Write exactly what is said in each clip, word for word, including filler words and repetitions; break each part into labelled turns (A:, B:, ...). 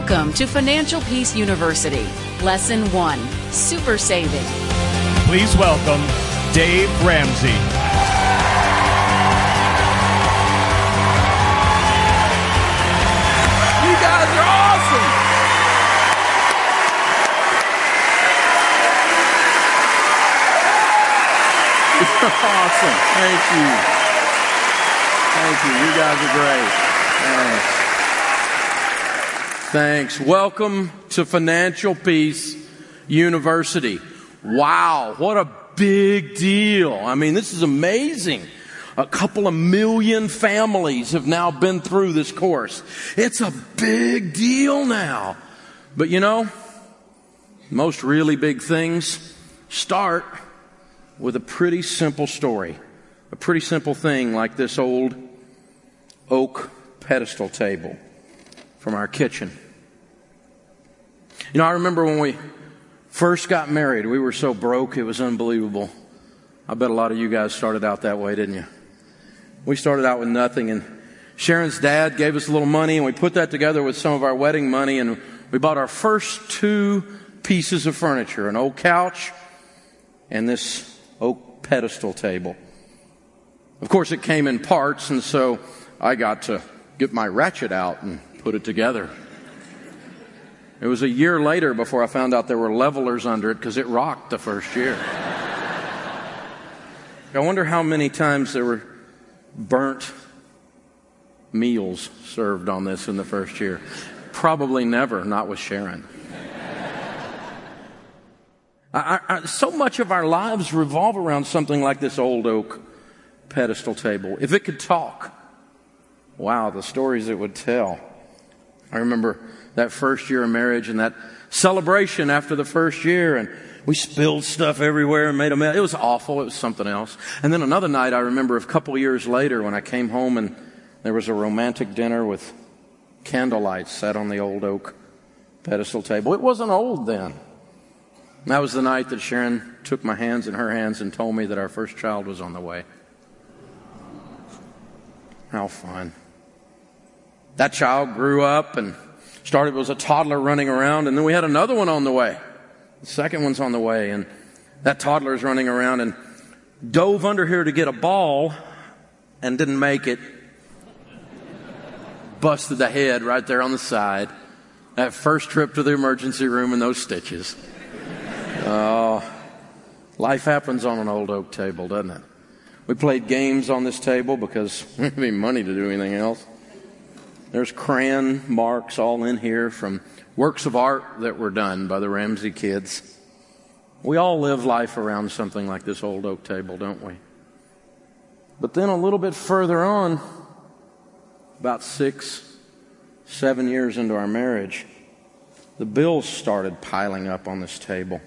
A: Welcome to Financial Peace University. Lesson one, Super Saving.
B: Please welcome Dave Ramsey.
C: You guys are awesome. Awesome. Thank you. Thank you. You guys are great. Thanks. Thanks. Welcome to Financial Peace University. Wow, what a big deal. I mean, this is amazing. A couple of million families have now been through this course. It's a big deal now. But you know, most really big things start with a pretty simple story. A pretty simple thing like this old oak pedestal table from our kitchen. You know, I remember when we first got married, we were so broke, it was unbelievable. I bet a lot of you guys started out that way, didn't you? We started out with nothing, and Sharon's dad gave us a little money, and we put that together with some of our wedding money, and we bought our first two pieces of furniture, an old couch and this oak pedestal table. Of course, it came in parts, and so I got to get my ratchet out and put it together. It was a year later before I found out there were levelers under it because it rocked the first year. I wonder how many times there were burnt meals served on this in the first year. Probably never, not with Sharon. I, I, so much of our lives revolve around something like this old oak pedestal table. If it could talk, wow, the stories it would tell. I remember that first year of marriage and that celebration after the first year, and we spilled stuff everywhere and made a mess. It was awful. It was something else. And then another night, I remember a couple of years later when I came home and there was a romantic dinner with candlelight set on the old oak pedestal table. It wasn't old then. That was the night that Sharon took my hands in her hands and told me that our first child was on the way. How fun. That child grew up and started was a toddler running around, and then we had another one on the way. The second one's on the way, and that toddler's running around and dove under here to get a ball and didn't make it. Busted the head right there on the side. That first trip to the emergency room and those stitches. Oh, life happens on an old oak table, doesn't it? We played games on this table because we didn't have any money to do anything else. There's crayon marks all in here from works of art that were done by the Ramsey kids. We all live life around something like this old oak table, don't we? But then a little bit further on, about six, seven years into our marriage, the bills started piling up on this table.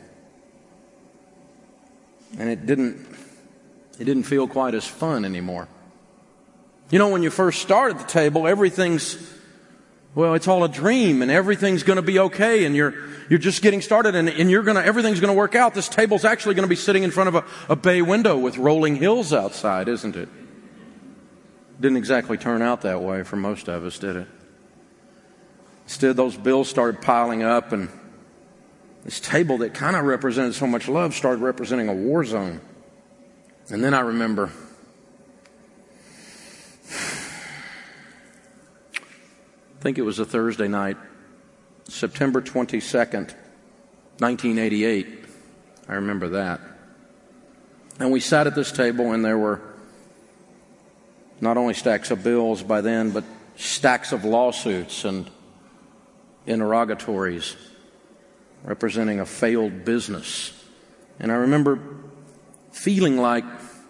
C: And it didn't, it didn't feel quite as fun anymore. You know, when you first start at the table, everything's, well, it's all a dream and everything's going to be okay and you're, you're just getting started and, and you're going to, everything's going to work out. This table's actually going to be sitting in front of a, a bay window with rolling hills outside, isn't it? Didn't exactly turn out that way for most of us, did it? Instead, those bills started piling up, and this table that kind of represented so much love started representing a war zone. And then I remember, I think it was a Thursday night, September twenty-second, nineteen eighty-eight. I remember that. And we sat at this table, and there were not only stacks of bills by then, but stacks of lawsuits and interrogatories representing a failed business. And I remember feeling like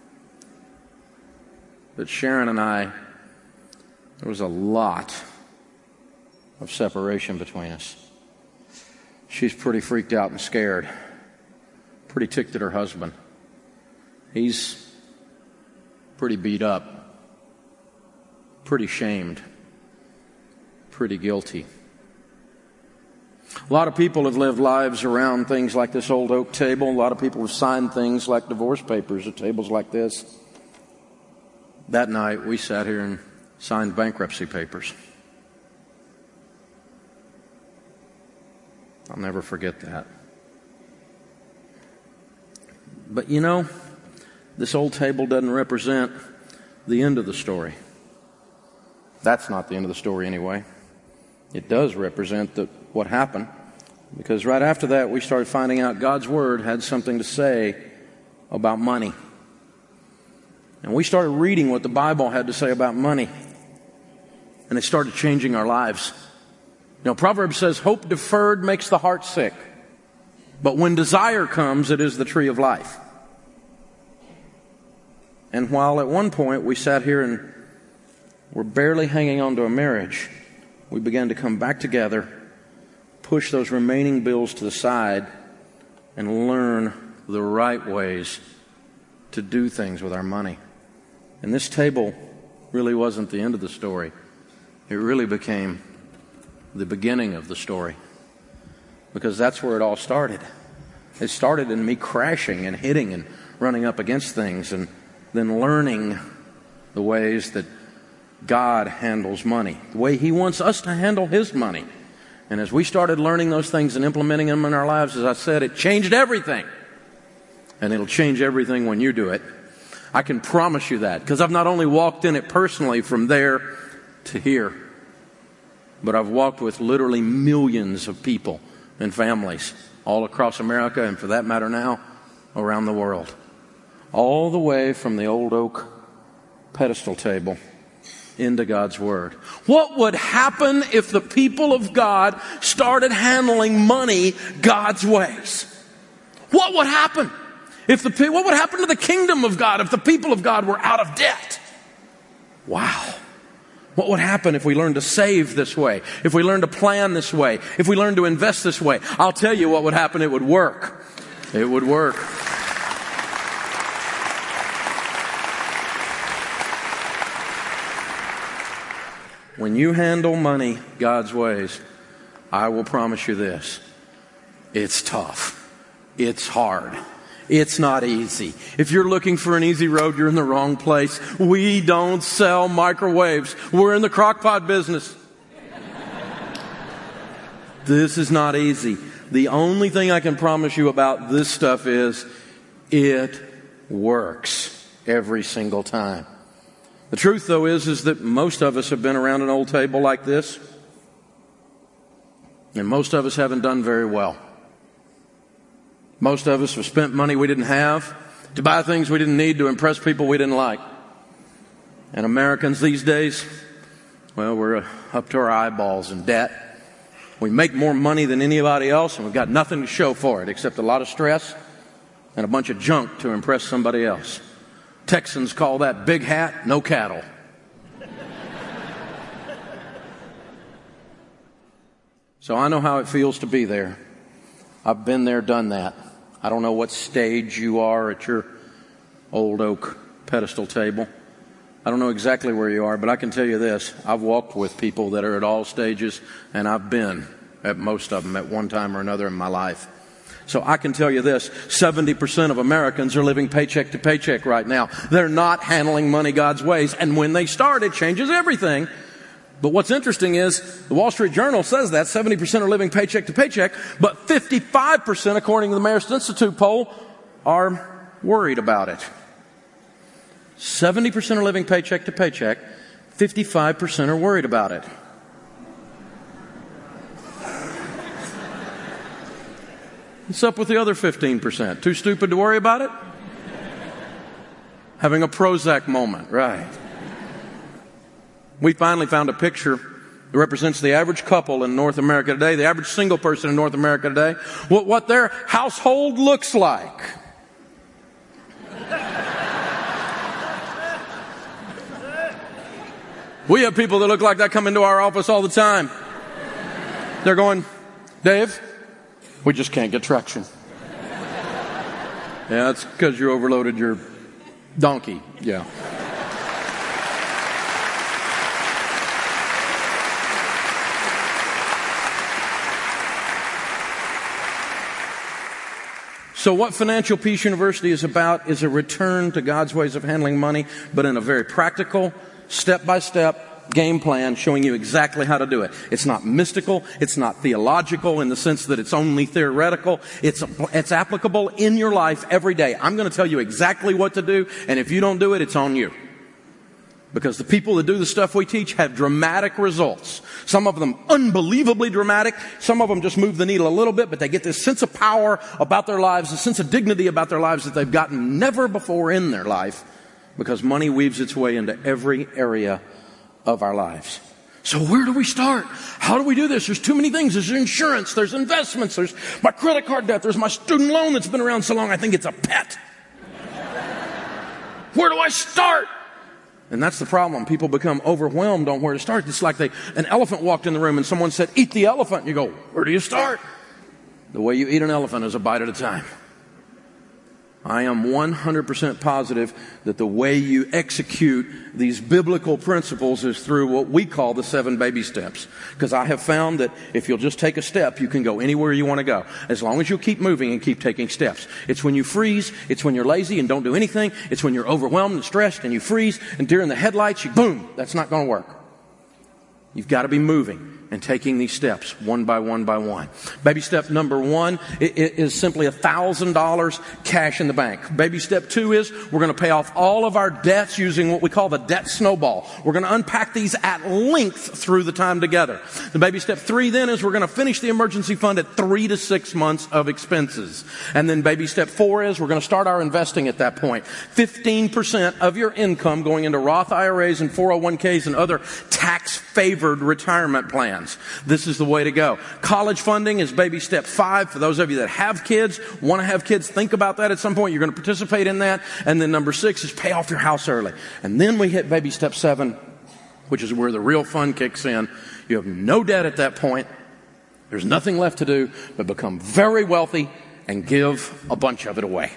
C: that Sharon and I, there was a lot of separation between us. She's pretty freaked out and scared, pretty ticked at her husband. He's pretty beat up, pretty shamed, pretty guilty. A lot of people have lived lives around things like this old oak table. A lot of people have signed things like divorce papers at tables like this. That night, we sat here and signed bankruptcy papers. I'll never forget that. But you know, this old table doesn't represent the end of the story. That's not the end of the story anyway. It does represent the, what happened, because right after that we started finding out God's Word had something to say about money. And we started reading what the Bible had to say about money, and it started changing our lives. You know, Proverbs says, hope deferred makes the heart sick, but when desire comes, it is the tree of life. And while at one point we sat here and were barely hanging on to a marriage, we began to come back together, push those remaining bills to the side, and learn the right ways to do things with our money. And this table really wasn't the end of the story. It really became the beginning of the story, because that's where it all started. It started in me crashing and hitting and running up against things, and then learning the ways that God handles money, the way He wants us to handle His money. And as we started learning those things and implementing them in our lives, as I said, it changed everything. And it'll change everything when you do it. I can promise you that, because I've not only walked in it personally from there to here, but I've walked with literally millions of people and families all across America, and for that matter now, around the world. All the way from the old oak pedestal table into God's Word. What would happen if the people of God started handling money God's ways? What would happen? If the, what would happen to the kingdom of God if the people of God were out of debt? Wow. What would happen if we learned to save this way? If we learned to plan this way? If we learned to invest this way? I'll tell you what would happen. It would work. It would work. When you handle money God's ways, I will promise you this. It's tough. It's hard. It's not easy. If you're looking for an easy road, you're in the wrong place. We don't sell microwaves. We're in the crock pot business. This is not easy. The only thing I can promise you about this stuff is it works every single time. The truth, though, is, is that most of us have been around an old table like this, and most of us haven't done very well. Most of us have spent money we didn't have to buy things we didn't need to impress people we didn't like. And Americans these days, well, we're up to our eyeballs in debt. We make more money than anybody else, and we've got nothing to show for it except a lot of stress and a bunch of junk to impress somebody else. Texans call that big hat, no cattle. So I know how it feels to be there. I've been there, done that. I don't know what stage you are at your old oak pedestal table. I don't know exactly where you are, but I can tell you this. I've walked with people that are at all stages, and I've been at most of them at one time or another in my life. So I can tell you this, seventy percent of Americans are living paycheck to paycheck right now. They're not handling money God's ways. And when they start, it changes everything. But what's interesting is the Wall Street Journal says that seventy percent are living paycheck to paycheck, but fifty-five percent, according to the Marist Institute poll, are worried about it. seventy percent are living paycheck to paycheck, fifty-five percent are worried about it. What's up with the other fifteen percent? Too stupid to worry about it? Having a Prozac moment, right. We finally found a picture that represents the average couple in North America today, the average single person in North America today, what, what their household looks like. We have people that look like that come into our office all the time. They're going, Dave, we just can't get traction. Yeah, that's because you overloaded your donkey. Yeah. So what Financial Peace University is about is a return to God's ways of handling money, but in a very practical, step-by-step, game plan showing you exactly how to do it. It's not mystical. It's not theological in the sense that it's only theoretical. It's, it's applicable in your life every day. I'm going to tell you exactly what to do, and if you don't do it, it's on you. Because the people that do the stuff we teach have dramatic results. Some of them unbelievably dramatic. Some of them just move the needle a little bit, but they get this sense of power about their lives, a sense of dignity about their lives that they've gotten never before in their life, because money weaves its way into every area of our lives. So where do we start? How do we do this? There's too many things. There's insurance. There's investments. There's my credit card debt. There's my student loan that's been around so long I think it's a pet. Where do I start? And that's the problem. People become overwhelmed on where to start. It's like they, an elephant walked in the room and someone said, eat the elephant. And you go, where do you start? The way you eat an elephant is a bite at a time. I am one hundred percent positive that the way you execute these biblical principles is through what we call the seven baby steps. Because I have found that if you'll just take a step, you can go anywhere you want to go. As long as you'll keep moving and keep taking steps. It's when you freeze, it's when you're lazy and don't do anything, it's when you're overwhelmed and stressed and you freeze and deer in the headlights, you boom, that's not going to work. You've got to be moving and taking these steps one by one by one. Baby step number one is simply one thousand dollars cash in the bank. Baby step two is we're going to pay off all of our debts using what we call the debt snowball. We're going to unpack these at length through the time together. The baby step three then is we're going to finish the emergency fund at three to six months of expenses. And then baby step four is we're going to start our investing at that point. fifteen percent of your income going into Roth I R As and four oh one k's and other tax-favored retirement plans. This is the way to go. College funding is baby step five. For those of you that have kids, want to have kids, think about that at some point. You're going to participate in that. And then number six is pay off your house early. And then we hit baby step seven, which is where the real fun kicks in. You have no debt at that point. There's nothing left to do but become very wealthy and give a bunch of it away.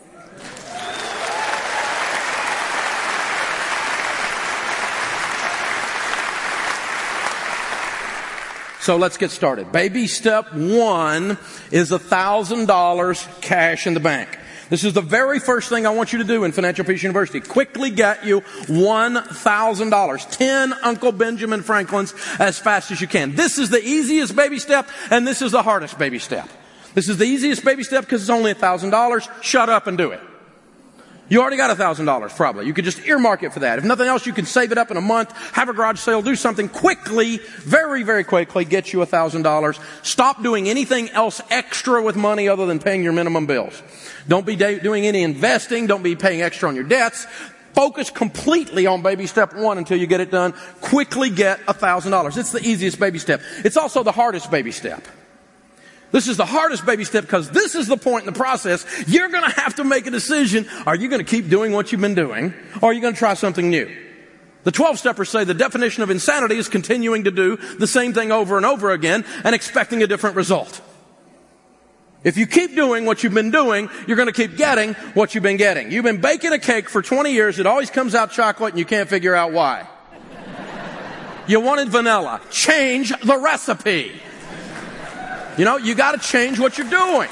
C: So let's get started. Baby step one is one thousand dollars cash in the bank. This is the very first thing I want you to do in Financial Peace University. Quickly get you one thousand dollars. ten Uncle Benjamin Franklins as fast as you can. This is the easiest baby step, and this is the hardest baby step. This is the easiest baby step because it's only one thousand dollars. Shut up and do it. You already got one thousand dollars probably. You could just earmark it for that. If nothing else, you can save it up in a month, have a garage sale, do something quickly, very, very quickly, get you one thousand dollars. Stop doing anything else extra with money other than paying your minimum bills. Don't be doing any investing. Don't be paying extra on your debts. Focus completely on baby step one until you get it done. Quickly get one thousand dollars. It's the easiest baby step. It's also the hardest baby step. This is the hardest baby step because this is the point in the process. You're going to have to make a decision. Are you going to keep doing what you've been doing, or are you going to try something new? The twelve-steppers say the definition of insanity is continuing to do the same thing over and over again and expecting a different result. If you keep doing what you've been doing, you're going to keep getting what you've been getting. You've been baking a cake for twenty years. It always comes out chocolate, and you can't figure out why. You wanted vanilla. Change the recipe. You know, you got to change what you're doing.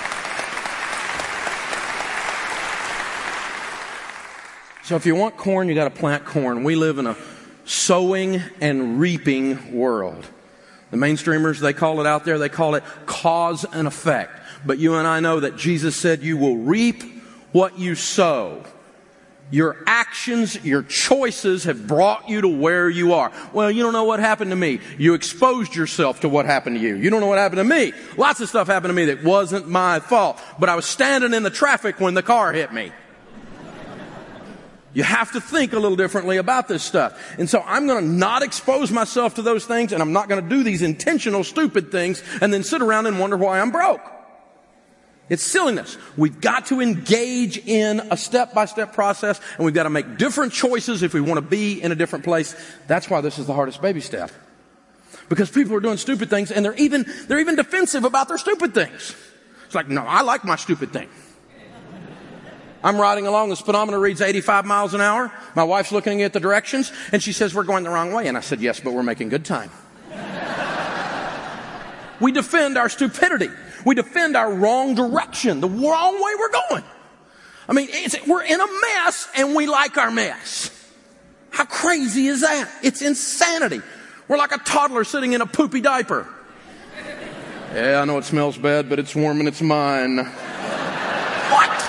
C: So if you want corn, you got to plant corn. We live in a sowing and reaping world. The mainstreamers, they call it out there, they call it cause and effect. But you and I know that Jesus said you will reap what you sow. Your actions, your choices have brought you to where you are. Well, you don't know what happened to me. You exposed yourself to what happened to you. You don't know what happened to me. Lots of stuff happened to me that wasn't my fault. But I was standing in the traffic when the car hit me. You have to think a little differently about this stuff. And so I'm going to not expose myself to those things, and I'm not going to do these intentional stupid things and then sit around and wonder why I'm broke. It's silliness. We've got to engage in a step-by-step process, and we've got to make different choices if we want to be in a different place. That's why this is the hardest baby step. Because people are doing stupid things, and they're even, they're even defensive about their stupid things. It's like, no, I like my stupid thing. I'm riding along, the speedometer reads eighty-five miles an hour. My wife's looking at the directions, and she says, we're going the wrong way. And I said, yes, but we're making good time. We defend our stupidity. We defend our wrong direction, the wrong way we're going. I mean, it's, we're in a mess, and we like our mess. How crazy is that? It's insanity. We're like a toddler sitting in a poopy diaper. Yeah, I know it smells bad, but it's warm and it's mine. What?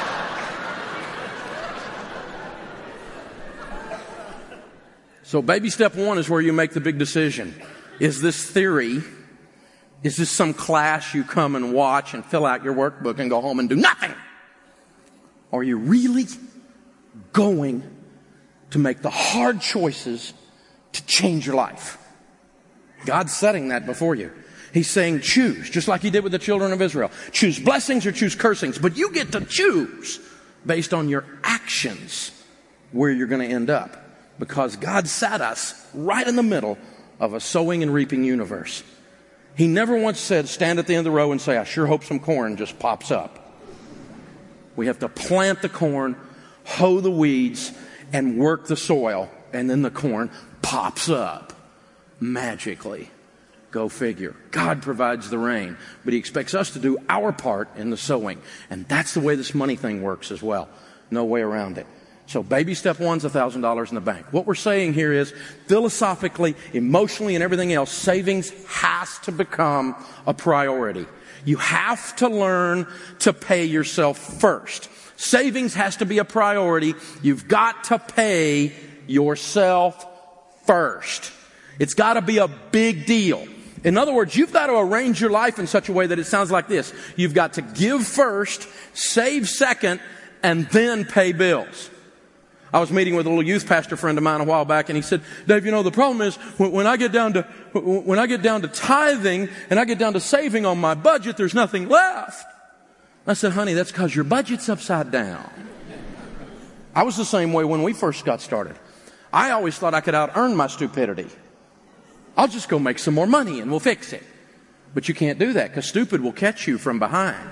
C: So baby step one is where you make the big decision. Is this theory? Is this some class you come and watch and fill out your workbook and go home and do nothing? Are you really going to make the hard choices to change your life? God's setting that before you. He's saying choose, just like he did with the children of Israel. Choose blessings or choose cursings, but you get to choose based on your actions where you're going to end up, because God sat us right in the middle of a sowing and reaping universe. He never once said, stand at the end of the row and say, I sure hope some corn just pops up. We have to plant the corn, hoe the weeds, and work the soil, and then the corn pops up magically. Go figure. God provides the rain, but he expects us to do our part in the sowing. And that's the way this money thing works as well. No way around it. So baby step one's one thousand dollars in the bank. What we're saying here is, philosophically, emotionally, and everything else, savings has to become a priority. You have to learn to pay yourself first. Savings has to be a priority. You've got to pay yourself first. It's got to be a big deal. In other words, you've got to arrange your life in such a way that it sounds like this. You've got to give first, save second, and then pay bills. I was meeting with a little youth pastor friend of mine a while back, and he said, Dave, you know, the problem is when, when I get down to when I get down to tithing and I get down to saving on my budget, there's nothing left. I said, honey, that's because your budget's upside down. I was the same way when we first got started. I always thought I could out-earn my stupidity. I'll just go make some more money and we'll fix it. But you can't do that, because stupid will catch you from behind.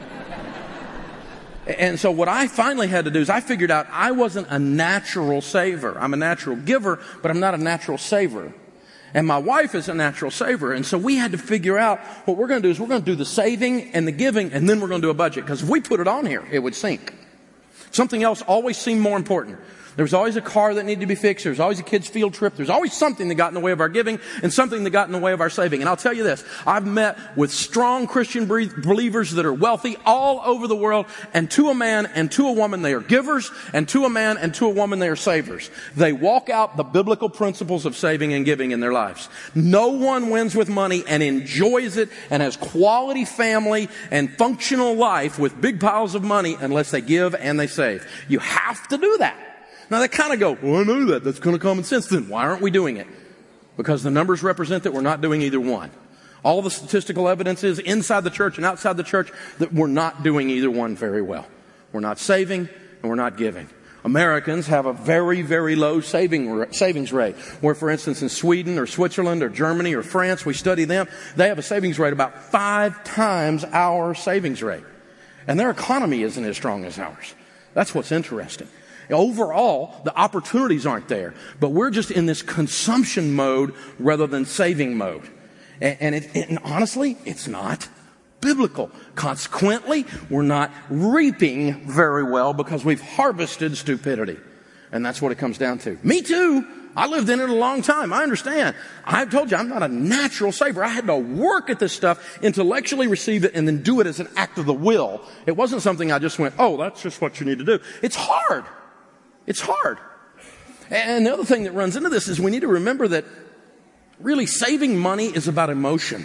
C: And so what I finally had to do is I figured out I wasn't a natural saver. I'm a natural giver, but I'm not a natural saver. And my wife is a natural saver. And so we had to figure out what we're going to do is we're going to do the saving and the giving, and then we're going to do a budget. Because if we put it on here, it would sink. Something else always seemed more important. There was always a car that needed to be fixed. There was always a kid's field trip. There's always something that got in the way of our giving and something that got in the way of our saving. And I'll tell you this, I've met with strong Christian believers that are wealthy all over the world, and to a man and to a woman they are givers, and to a man and to a woman they are savers. They walk out the biblical principles of saving and giving in their lives. No one wins with money and enjoys it and has quality family and functional life with big piles of money unless they give and they save. You have to do that. Now they kind of go, well, I know that. That's kind of common sense. Then why aren't we doing it? Because the numbers represent that we're not doing either one. All the statistical evidence is inside the church and outside the church that we're not doing either one very well. We're not saving and we're not giving. Americans have a very, very low saving savings rate. Where, for instance, in Sweden or Switzerland or Germany or France, we study them, they have a savings rate about five times our savings rate. And their economy isn't as strong as ours. That's what's interesting. Overall, the opportunities aren't there, but we're just in this consumption mode rather than saving mode. And, and, it, and honestly, it's not biblical. Consequently, we're not reaping very well because we've harvested stupidity. And that's what it comes down to. Me too. I lived in it a long time. I understand. I've told you, I'm not a natural saver. I had to work at this stuff, intellectually receive it, and then do it as an act of the will. It wasn't something I just went, oh, that's just what you need to do. It's hard. It's hard. And the other thing that runs into this is we need to remember that really saving money is about emotion.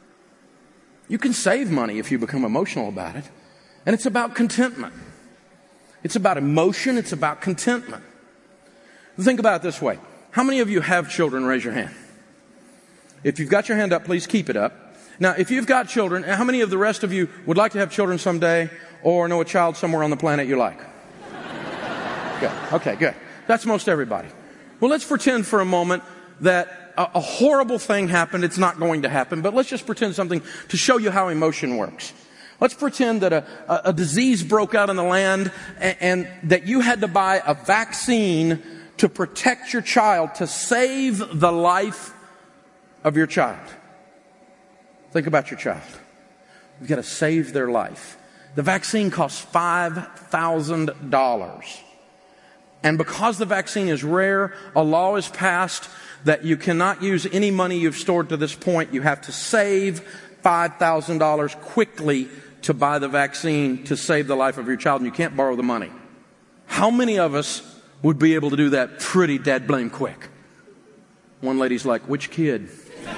C: You can save money if you become emotional about it. And it's about contentment. It's about emotion. It's about contentment. Think about it this way. How many of you have children? Raise your hand. If you've got your hand up, please keep it up. Now, if you've got children, how many of the rest of you would like to have children someday or know a child somewhere on the planet you like? Good. Okay, good. That's most everybody. Well, let's pretend for a moment that a, a horrible thing happened. It's not going to happen, but let's just pretend something to show you how emotion works. Let's pretend that a, a, a disease broke out in the land and, and that you had to buy a vaccine to protect your child, to save the life of your child. Think about your child. You've got to save their life. The vaccine costs five thousand dollars. And because the vaccine is rare, a law is passed that you cannot use any money you've stored to this point. You have to save five thousand dollars quickly to buy the vaccine to save the life of your child, and you can't borrow the money. How many of us would be able to do that pretty dead blame quick? One lady's like, which kid?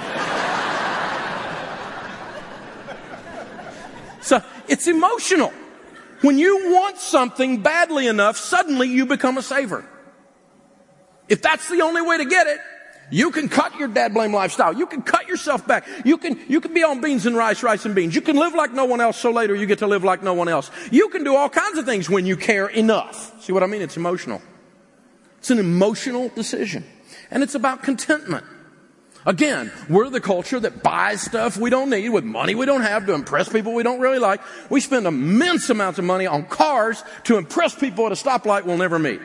C: So it's emotional. When you want something badly enough, suddenly you become a saver. If that's the only way to get it, you can cut your dad blame lifestyle. You can cut yourself back. You can, you can be on beans and rice, rice and beans. You can live like no one else, so later you get to live like no one else. You can do all kinds of things when you care enough. See what I mean? It's emotional. It's an emotional decision. And it's about contentment. Again, we're the culture that buys stuff we don't need with money we don't have to impress people we don't really like. We spend immense amounts of money on cars to impress people at a stoplight we'll never meet.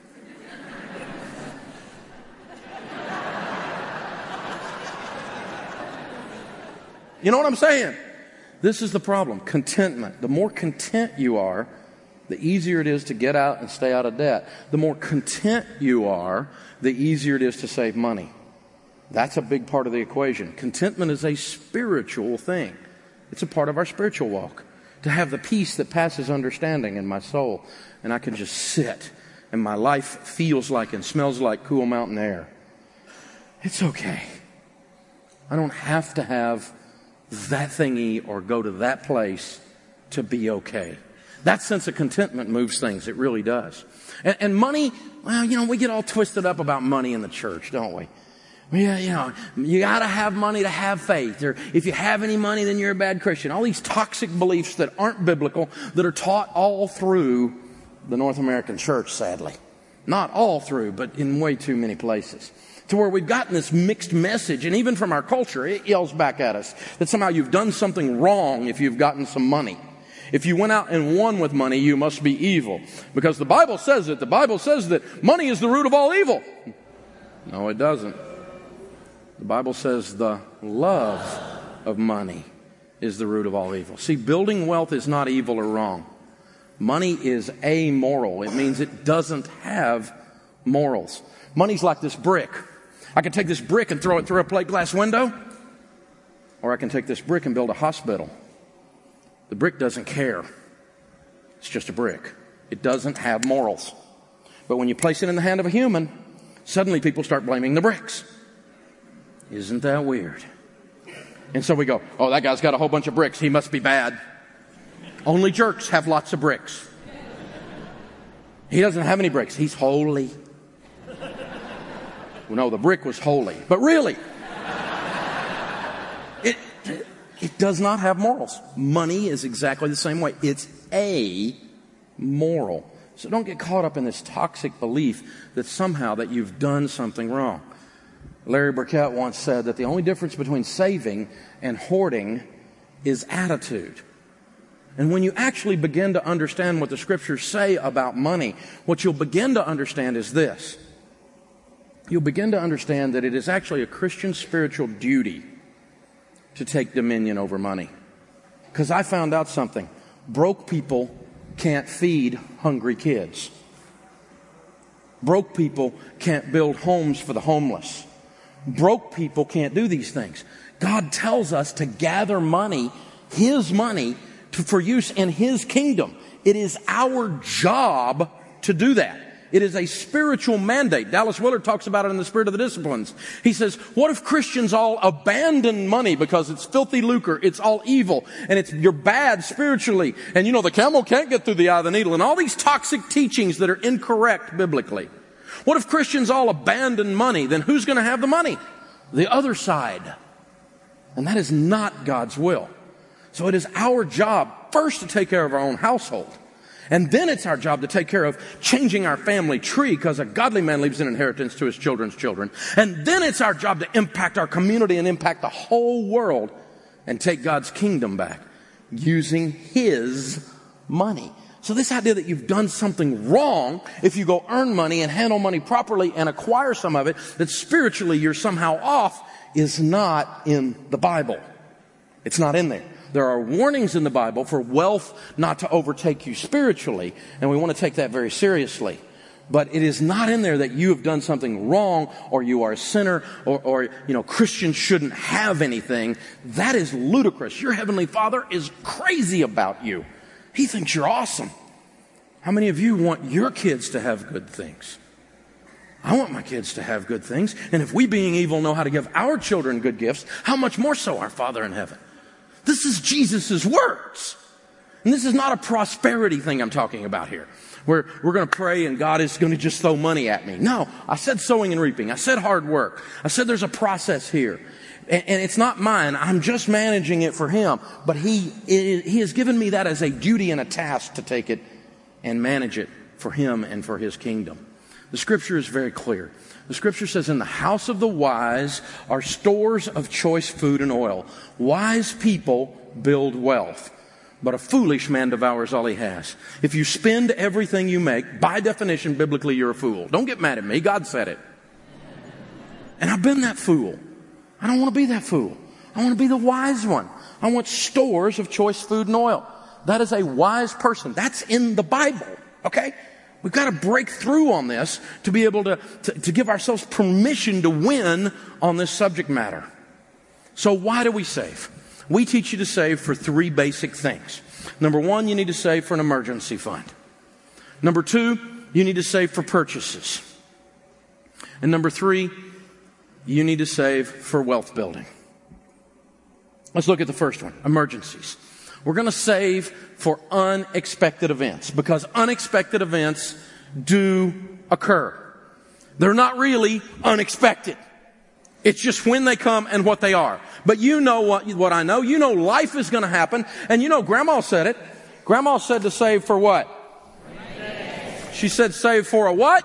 C: You know what I'm saying? This is the problem. Contentment. The more content you are, the easier it is to get out and stay out of debt. The more content you are, the easier it is to save money. That's a big part of the equation. Contentment is a spiritual thing. It's a part of our spiritual walk. To have the peace that passes understanding in my soul. And I can just sit. And my life feels like and smells like cool mountain air. It's okay. I don't have to have that thingy or go to that place to be okay. That sense of contentment moves things. It really does. And, and money, well, you know, we get all twisted up about money in the church, don't we? Yeah, you know, you gotta have money to have faith. Or if you have any money, then you're a bad Christian. All these toxic beliefs that aren't biblical, that are taught all through the North American church, sadly. Not all through, but in way too many places. To where we've gotten this mixed message, and even from our culture, it yells back at us that somehow you've done something wrong if you've gotten some money. If you went out and won with money, you must be evil. Because the Bible says it. The Bible says that money is the root of all evil. No, it doesn't. The Bible says the love of money is the root of all evil. See, building wealth is not evil or wrong. Money is amoral. It means it doesn't have morals. Money's like this brick. I can take this brick and throw it through a plate glass window, or I can take this brick and build a hospital. The brick doesn't care. It's just a brick. It doesn't have morals. But when you place it in the hand of a human, suddenly people start blaming the bricks. Isn't that weird? And so we go, oh, that guy's got a whole bunch of bricks. He must be bad. Only jerks have lots of bricks. He doesn't have any bricks. He's holy. Well, no, the brick was holy. But really, it, it does not have morals. Money is exactly the same way. It's amoral. So don't get caught up in this toxic belief that somehow that you've done something wrong. Larry Burkett once said that the only difference between saving and hoarding is attitude. And when you actually begin to understand what the scriptures say about money, what you'll begin to understand is this. You'll begin to understand that it is actually a Christian spiritual duty to take dominion over money. Because I found out something. Broke people can't feed hungry kids. Broke people can't build homes for the homeless. Broke people can't do these things. God tells us to gather money, His money, to, for use in His kingdom. It is our job to do that. It is a spiritual mandate. Dallas Willard talks about it in The Spirit of the Disciplines. He says, what if Christians all abandon money because it's filthy lucre, it's all evil, and it's you're bad spiritually, and you know the camel can't get through the eye of the needle, and all these toxic teachings that are incorrect biblically. What if Christians all abandon money? Then who's going to have the money? The other side. And that is not God's will. So it is our job first to take care of our own household. And then it's our job to take care of changing our family tree, because a godly man leaves an inheritance to his children's children. And then it's our job to impact our community and impact the whole world and take God's kingdom back using His money. So this idea that you've done something wrong if you go earn money and handle money properly and acquire some of it, that spiritually you're somehow off, is not in the Bible. It's not in there. There are warnings in the Bible for wealth not to overtake you spiritually, and we want to take that very seriously. But it is not in there that you have done something wrong or you are a sinner or, or, you know, Christians shouldn't have anything. That is ludicrous. Your Heavenly Father is crazy about you. He thinks you're awesome. How many of you want your kids to have good things? I want my kids to have good things. And if we, being evil, know how to give our children good gifts, how much more so our Father in heaven? This is Jesus' words. And this is not a prosperity thing I'm talking about here, where we're going to pray and God is going to just throw money at me. No, I said sowing and reaping. I said hard work. I said there's a process here. And, and it's not mine. I'm just managing it for Him. But He, it, He has given me that as a duty and a task to take it and manage it for Him and for His kingdom. The Scripture is very clear. The Scripture says, in the house of the wise are stores of choice food and oil. Wise people build wealth, but a foolish man devours all he has. If you spend everything you make, by definition, biblically, you're a fool. Don't get mad at me. God said it. And I've been that fool. I don't want to be that fool. I want to be the wise one. I want stores of choice food and oil. That is a wise person. That's in the Bible. Okay? We've got to break through on this to be able to, to, to give ourselves permission to win on this subject matter. So why do we save? We teach you to save for three basic things. Number one, you need to save for an emergency fund. Number two, you need to save for purchases. And number three, you need to save for wealth building. Let's look at the first one, emergencies. We're going to save for unexpected events because unexpected events do occur. They're not really unexpected. It's just when they come and what they are. But you know what, what I know. You know life is going to happen. And you know Grandma said it. Grandma said to save for what? She said save for a what?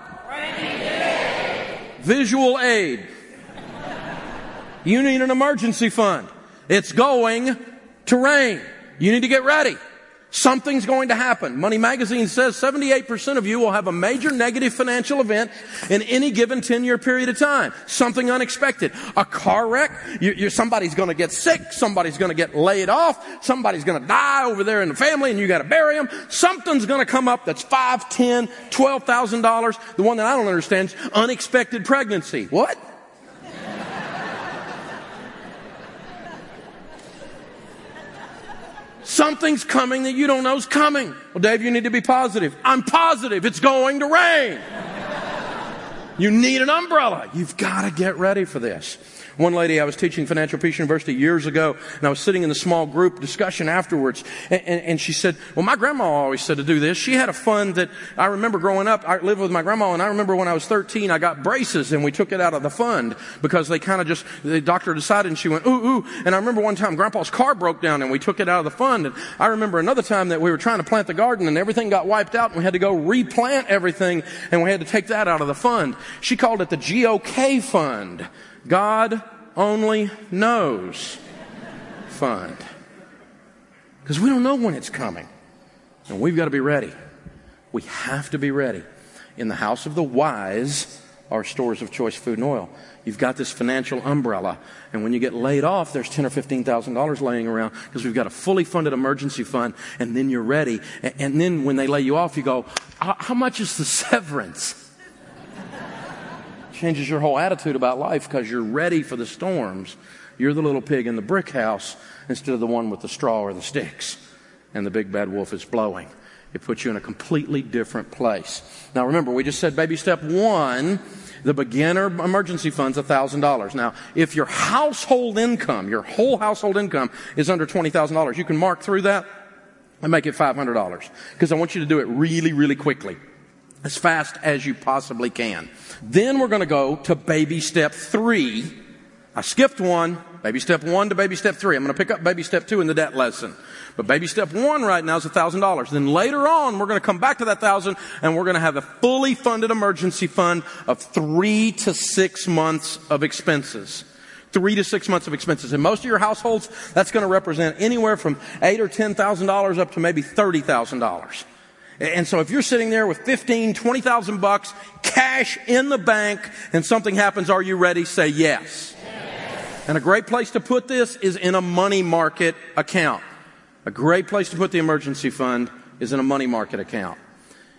C: Visual aid. You need an emergency fund. It's going to rain. You need to get ready. Something's going to happen. Money Magazine says seventy-eight percent of you will have a major negative financial event in any given ten-year period of time. Something unexpected. A car wreck. You, you, somebody's going to get sick. Somebody's going to get laid off. Somebody's going to die over there in the family and you got to bury them. Something's going to come up that's five, ten, twelve thousand dollars. The one that I don't understand is unexpected pregnancy. What? Something's coming that you don't know is coming. Well, Dave, you need to be positive. I'm positive. It's going to rain. You need an umbrella. You've got to get ready for this. One lady, I was teaching Financial Peace University years ago, and I was sitting in the small group discussion afterwards, and, and, and she said, well, my grandma always said to do this. She had a fund that I remember growing up. I lived with my grandma, and I remember when I was thirteen, I got braces, and we took it out of the fund because they kind of just, the doctor decided, and she went, ooh, ooh. And I remember one time Grandpa's car broke down, and we took it out of the fund. And I remember another time that we were trying to plant the garden, and everything got wiped out, and we had to go replant everything, and we had to take that out of the fund. She called it the G O K fund. God only knows fund. Because we don't know when it's coming. And we've got to be ready. We have to be ready. In the house of the wise are stores of choice food and oil. You've got this financial umbrella. And when you get laid off, there's ten thousand dollars or fifteen thousand dollars laying around because we've got a fully funded emergency fund. And then you're ready. And then when they lay you off, you go, how much is the severance? Changes your whole attitude about life because you're ready for the storms. You're the little pig in the brick house instead of the one with the straw or the sticks. And the big bad wolf is blowing. It puts you in a completely different place. Now remember, we just said baby step one, the beginner emergency fund's one thousand dollars. Now, if your household income, your whole household income is under twenty thousand dollars, you can mark through that and make it five hundred dollars. Because I want you to do it really, really quickly. As fast as you possibly can. Then we're going to go to baby step three. I skipped one. Baby step one to baby step three. I'm going to pick up baby step two in the debt lesson. But baby step one right now is one thousand dollars. Then later on, we're going to come back to that one thousand dollars and we're going to have a fully funded emergency fund of three to six months of expenses. Three to six months of expenses. In most of your households, that's going to represent anywhere from eight or ten thousand dollars up to maybe thirty thousand dollars. And so if you're sitting there with fifteen, twenty thousand bucks, cash in the bank, and something happens, are you ready? Say yes. Yes. And a great place to put this is in a money market account. A great place to put the emergency fund is in a money market account.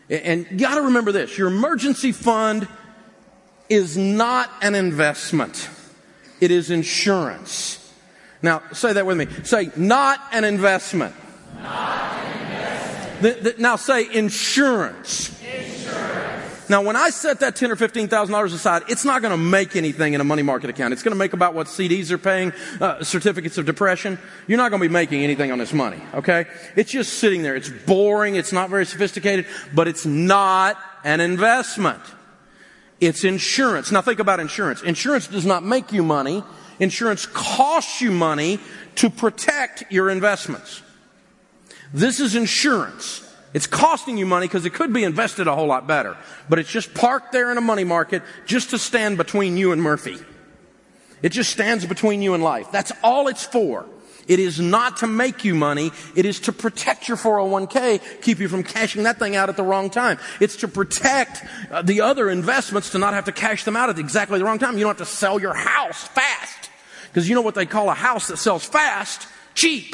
C: And you got to remember this. Your emergency fund is not an investment. It is insurance. Now, say that with me. Say, not an investment.
D: Not an investment.
C: The, the, now say insurance.
D: Insurance.
C: Now, when I set that ten thousand dollars or fifteen thousand dollars aside, it's not going to make anything in a money market account. It's going to make about what C Ds are paying, uh, certificates of depression. You're not going to be making anything on this money, okay? It's just sitting there. It's boring. It's not very sophisticated, but it's not an investment. It's insurance. Now, think about insurance. Insurance does not make you money. Insurance costs you money to protect your investments. This is insurance. It's costing you money because it could be invested a whole lot better. But it's just parked there in a money market just to stand between you and Murphy. It just stands between you and life. That's all it's for. It is not to make you money. It is to protect your four oh one k, keep you from cashing that thing out at the wrong time. It's to protect uh, the other investments to not have to cash them out at exactly the wrong time. You don't have to sell your house fast. Because you know what they call a house that sells fast? Cheap.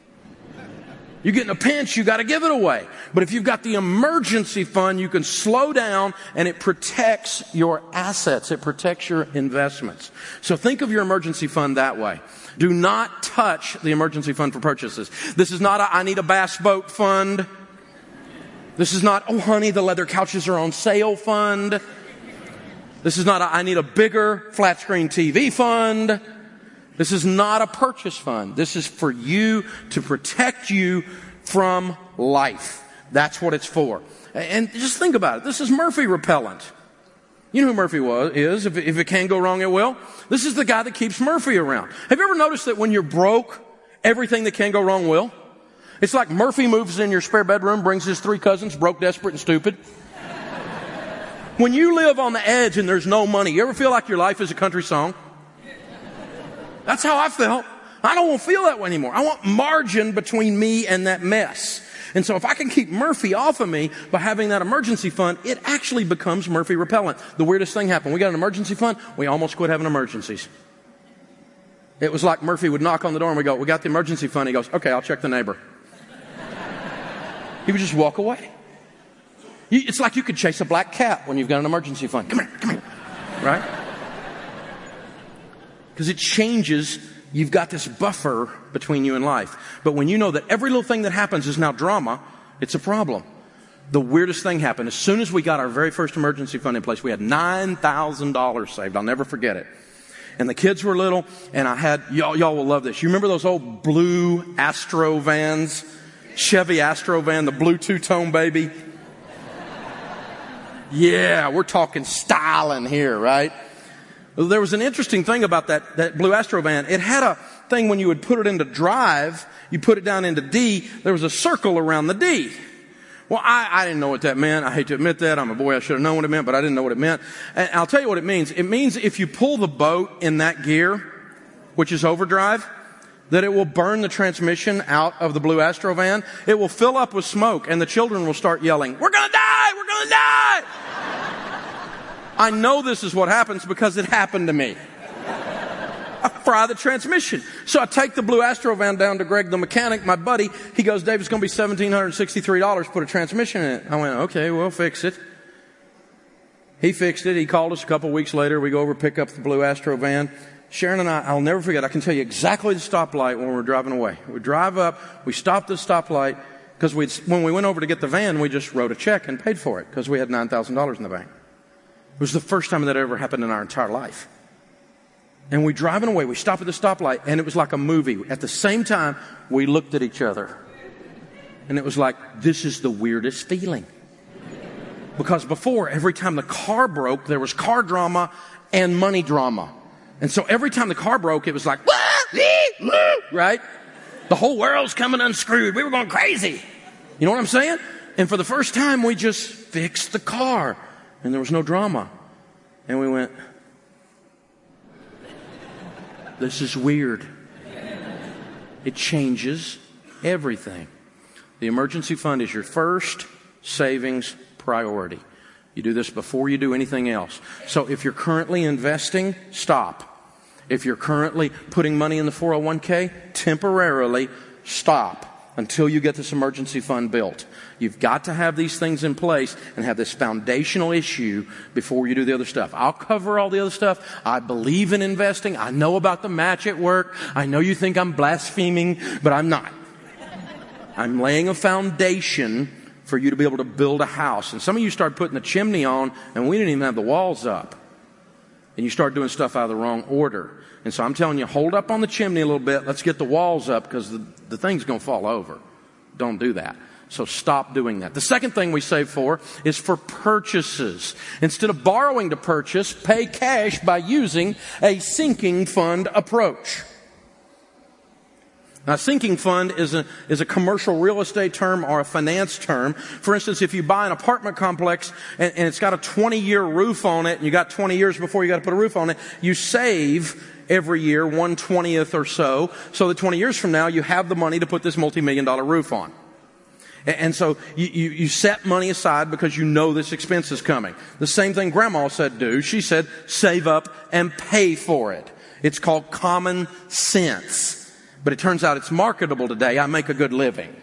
C: You get in a pinch, you got to give it away. But if you've got the emergency fund, you can slow down and it protects your assets. It protects your investments. So think of your emergency fund that way. Do not touch the emergency fund for purchases. This is not a, I need a bass boat fund. This is not, oh honey, the leather couches are on sale fund. This is not a, I need a bigger flat screen T V fund. This is not a purchase fund. This is for you to protect you from life. That's what it's for. And just think about it. This is Murphy repellent. You know who Murphy was, is. If it, if it can go wrong, it will. This is the guy that keeps Murphy around. Have you ever noticed that when you're broke, everything that can go wrong will? It's like Murphy moves in your spare bedroom, brings his three cousins, broke, desperate, and stupid. When you live on the edge and there's no money, you ever feel like your life is a country song? That's how I felt. I don't want to feel that way anymore. I want margin between me and that mess. And so if I can keep Murphy off of me by having that emergency fund, it actually becomes Murphy repellent. The weirdest thing happened. We got an emergency fund. We almost quit having emergencies. It was like Murphy would knock on the door and we go, we got the emergency fund. He goes, okay, I'll check the neighbor. He would just walk away. It's like you could chase a black cat when you've got an emergency fund. Come here, come here. Right? Because it changes, you've got this buffer between you and life. But when you know that every little thing that happens is now drama, it's a problem. The weirdest thing happened. As soon as we got our very first emergency fund in place, we had nine thousand dollars saved. I'll never forget it. And the kids were little, and I had, y'all, y'all will love this. You remember those old blue Astro vans? Chevy Astro van, the blue two-tone baby? Yeah, we're talking styling here, right? There was an interesting thing about that, that blue Astro van. It had a thing when you would put it into drive, you put it down into D, there was a circle around the D. Well, I, I didn't know what that meant. I hate to admit that. I'm a boy. I should have known what it meant, but I didn't know what it meant. And I'll tell you what it means. It means if you pull the boat in that gear, which is overdrive, that it will burn the transmission out of the blue Astro van. It will fill up with smoke, and the children will start yelling, "We're going to die! We're going to die!" I know this is what happens because it happened to me. I fry the transmission. So I take the blue Astro van down to Greg, the mechanic, my buddy. He goes, "Dave, it's going to be one thousand seven hundred sixty-three dollars to put a transmission in it." I went, "Okay, we'll fix it." He fixed it. He called us a couple weeks later. We go over, pick up the blue Astro van. Sharon and I, I'll never forget, I can tell you exactly the stoplight when we're driving away. We drive up, we stop the stoplight, because we when we went over to get the van, we just wrote a check and paid for it, because we had nine thousand dollars in the bank. It was the first time that ever happened in our entire life. And we're driving away. We stop at the stoplight, and it was like a movie. At the same time, we looked at each other. And it was like, this is the weirdest feeling. Because before, every time the car broke, there was car drama and money drama. And so every time the car broke, it was like, right? The whole world's coming unscrewed. We were going crazy. You know what I'm saying? And for the first time, we just fixed the car. And there was no drama. And we went, this is weird. It changes everything. The emergency fund is your first savings priority. You do this before you do anything else. So if you're currently investing, stop. If you're currently putting money in the four oh one k, temporarily stop. until you get this emergency fund built. You've got to have these things in place and have this foundational issue before you do the other stuff. I'll cover all the other stuff. I believe in investing. I know about the match at work. I know you think I'm blaspheming, but I'm not. I'm laying a foundation for you to be able to build a house. And some of you start putting the chimney on, and we didn't even have the walls up. And you start doing stuff out of the wrong order. And so I'm telling you, hold up on the chimney a little bit. Let's get the walls up, because the, the thing's going to fall over. Don't do that. So stop doing that. The second thing we save for is for purchases. Instead of borrowing to purchase, pay cash by using a sinking fund approach. Now, sinking fund is a, is a commercial real estate term or a finance term. For instance, if you buy an apartment complex and, and it's got a twenty-year roof on it, and you got twenty years before you got to put a roof on it, you save every year one twentieth or so, so that twenty years from now you have the money to put this multi-million dollar roof on. And, and so you, you, you set money aside because you know this expense is coming. The same thing Grandma said do. She said, save up and pay for it. It's called common sense. But it turns out it's marketable today. I make a good living.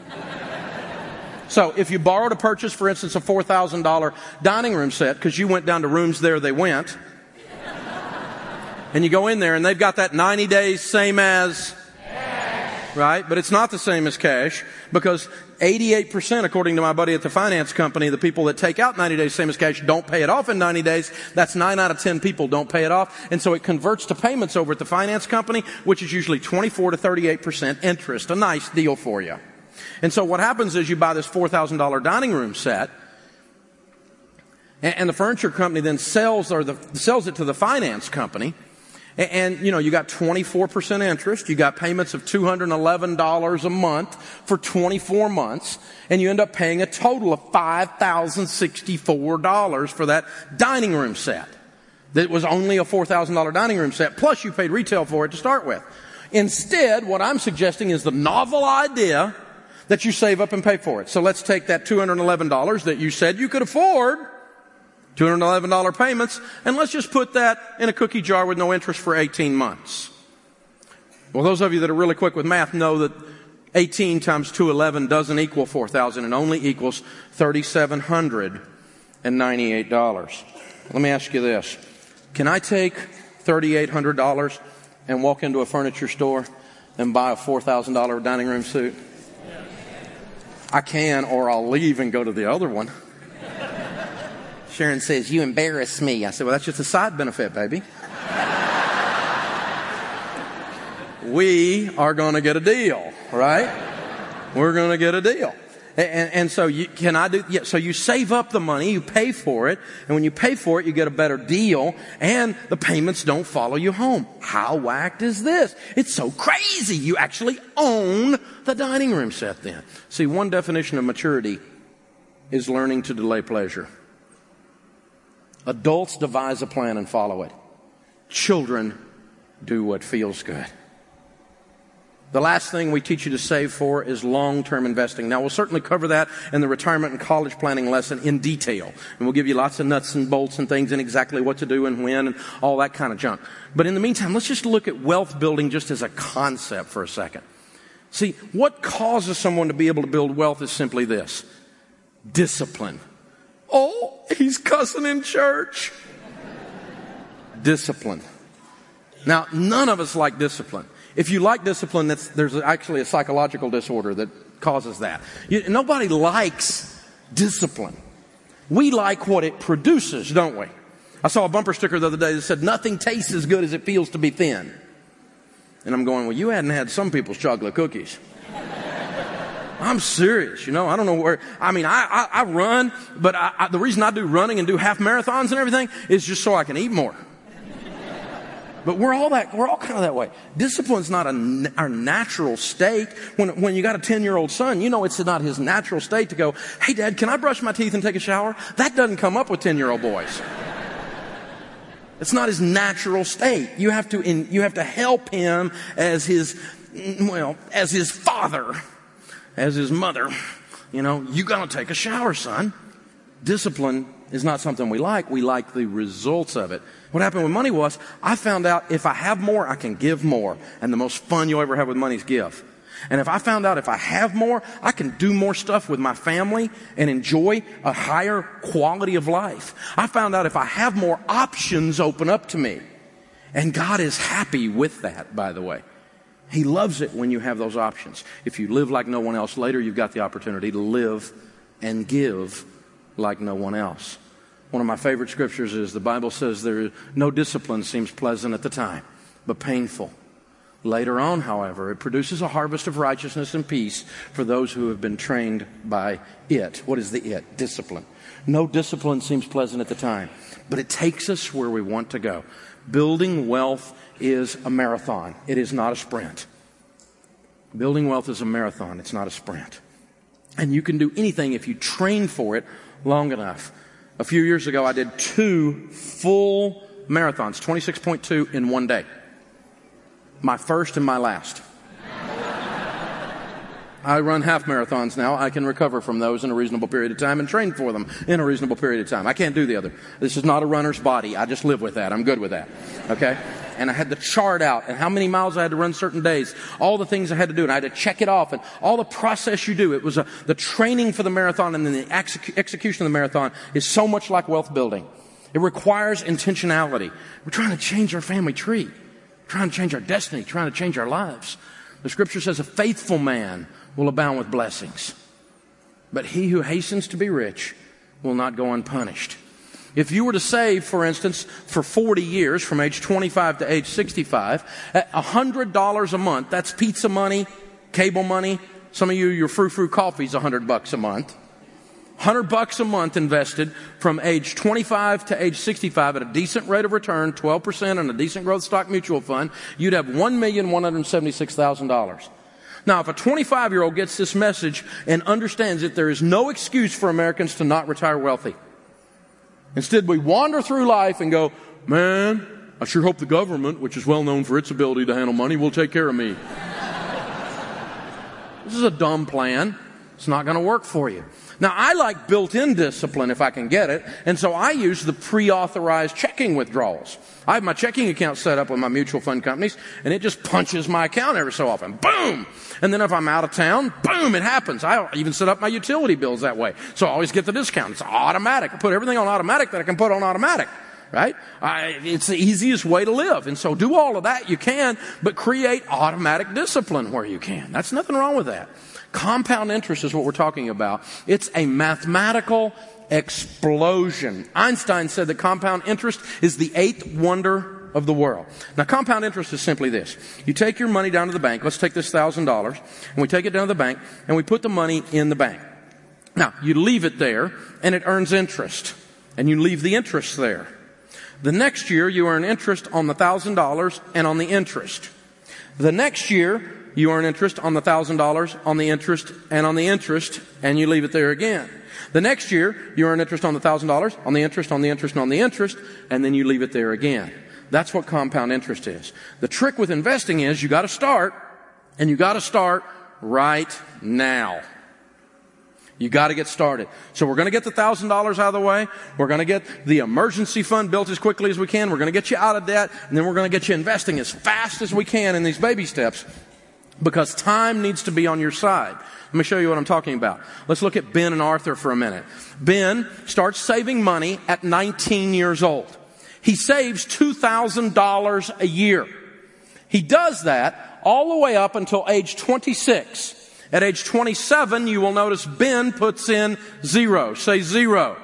C: So if you borrow to purchase, for instance, a four thousand dollars dining room set, because you went down to Rooms There They Went, and you go in there and they've got that ninety days same as cash. Right? But it's not the same as cash, because eighty-eight percent, according to my buddy at the finance company, the people that take out ninety days same as cash don't pay it off in ninety days. That's nine out of ten people don't pay it off. And so it converts to payments over at the finance company, which is usually twenty-four to thirty-eight percent interest. A nice deal for you. And so what happens is you buy this four thousand dollars dining room set, and, and the furniture company then sells, or the, sells it to the finance company. And, you know, you got twenty-four percent interest. You got payments of two hundred eleven dollars a month for twenty-four months. And you end up paying a total of five thousand sixty-four dollars for that dining room set. That was only a four thousand dollars dining room set. Plus you paid retail for it to start with. Instead, what I'm suggesting is the novel idea that you save up and pay for it. So let's take that two hundred eleven dollars that you said you could afford, two hundred eleven dollars payments, and let's just put that in a cookie jar with no interest for eighteen months. Well, those of you that are really quick with math know that eighteen times two hundred eleven doesn't equal four thousand. It only equals three thousand seven hundred ninety-eight dollars. Let me ask you this. Can I take three thousand eight hundred dollars and walk into a furniture store and buy a four thousand dollars dining room suit? I can, or I'll leave and go to the other one. Sharon says, you embarrass me. I said, well, that's just a side benefit, baby. We are going to get a deal, right? We're going to get a deal. And, and so you, can I do, yeah, so you save up the money, you pay for it, and when you pay for it, you get a better deal, and the payments don't follow you home. How whacked is this? It's so crazy. You actually own the dining room set then. See, one definition of maturity is learning to delay pleasure. Adults devise a plan and follow it. Children do what feels good. The last thing we teach you to save for is long-term investing. Now, we'll certainly cover that in the retirement and college planning lesson in detail. And we'll give you lots of nuts and bolts and things and exactly what to do and when and all that kind of junk. But in the meantime, let's just look at wealth building just as a concept for a second. See, what causes someone to be able to build wealth is simply this: discipline. Oh, he's cussing in church. Discipline. Now, none of us like discipline. If you like discipline, that's, there's actually a psychological disorder that causes that. You, nobody likes discipline. We like what it produces, don't we? I saw a bumper sticker the other day that said, nothing tastes as good as it feels to be thin. And I'm going, well, you hadn't had some people's chocolate cookies. I'm serious, you know. I don't know where. I mean, I I, I run, but I, I, the reason I do running and do half marathons and everything is just so I can eat more. But we're all that. We're all kind of that way. Discipline's not a, our natural state. When when you got a ten-year-old son, you know it's not his natural state to go, "Hey, Dad, can I brush my teeth and take a shower?" That doesn't come up with ten-year-old boys. It's not his natural state. You have to in, you have to help him as his well as his father. As his mother, you know, you gotta take a shower, son. Discipline is not something we like. We like the results of it. What happened with money was, I found out if I have more, I can give more. And the most fun you'll ever have with money is give. And if I found out if I have more, I can do more stuff with my family and enjoy a higher quality of life. I found out if I have more options open up to me. And God is happy with that, by the way. He loves it when you have those options. If you live like no one else, later you've got the opportunity to live and give like no one else. One of my favorite scriptures is the Bible says there no discipline seems pleasant at the time, but painful. Later on, however, it produces a harvest of righteousness and peace for those who have been trained by it. What is the it? Discipline. No discipline seems pleasant at the time, but it takes us where we want to go. Building wealth is a marathon. It is not a sprint. Building wealth is a marathon. It's not a sprint. And you can do anything if you train for it long enough. A few years ago, I did two full marathons, twenty-six point two in one day. My first and my last. I run half marathons now. I can recover from those in a reasonable period of time and train for them in a reasonable period of time. I can't do the other. This is not a runner's body. I just live with that. I'm good with that. Okay? And I had to chart out and how many miles I had to run certain days, all the things I had to do, and I had to check it off, and all the process you do. It was a, the training for the marathon, and then the exec- execution of the marathon is so much like wealth building. It requires intentionality. We're trying to change our family tree. We're trying to change our destiny, trying to change our lives. The scripture says a faithful man will abound with blessings, but he who hastens to be rich will not go unpunished. If you were to save, for instance, for forty years, from age twenty-five to age sixty-five, at one hundred dollars a month, that's pizza money, cable money. Some of you, your frou-frou coffee's one hundred bucks a month. one hundred bucks a month invested from age twenty-five to age sixty-five at a decent rate of return, twelve percent on a decent growth stock mutual fund, you'd have one million one hundred seventy-six thousand dollars. Now, if a twenty-five-year-old gets this message and understands that there is no excuse for Americans to not retire wealthy, instead, we wander through life and go, man, I sure hope the government, which is well known for its ability to handle money, will take care of me. This is a dumb plan. It's not going to work for you. Now, I like built-in discipline if I can get it, and so I use the pre-authorized checking withdrawals. I have my checking account set up with my mutual fund companies, and it just punches my account every so often. Boom! And then if I'm out of town, boom, it happens. I even set up my utility bills that way, so I always get the discount. It's automatic. I put everything on automatic that I can put on automatic. Right? I, it's the easiest way to live. And so do all of that you can, but create automatic discipline where you can. That's nothing wrong with that. Compound interest is what we're talking about. It's a mathematical explosion. Einstein said that compound interest is the eighth wonder of the world. Now, compound interest is simply this. You take your money down to the bank. Let's take this one thousand dollars, and we take it down to the bank, and we put the money in the bank. Now, you leave it there, and it earns interest, and you leave the interest there. The next year, you earn interest on the one thousand dollars and on the interest. The next year, you earn interest on the one thousand dollars, on the interest, and on the interest, and you leave it there again. The next year, you earn interest on the one thousand dollars, on the interest, on the interest, and on the interest, and then you leave it there again. That's what compound interest is. The trick with investing is you got to start, and you got to start right now. You got to get started. So we're going to get the one thousand dollars out of the way. We're going to get the emergency fund built as quickly as we can. We're going to get you out of debt, and then we're going to get you investing as fast as we can in these baby steps, because time needs to be on your side. Let me show you what I'm talking about. Let's look at Ben and Arthur for a minute. Ben starts saving money at nineteen years old. He saves two thousand dollars a year. He does that all the way up until age twenty-six. At age twenty-seven, you will notice Ben puts in zero. Say zero.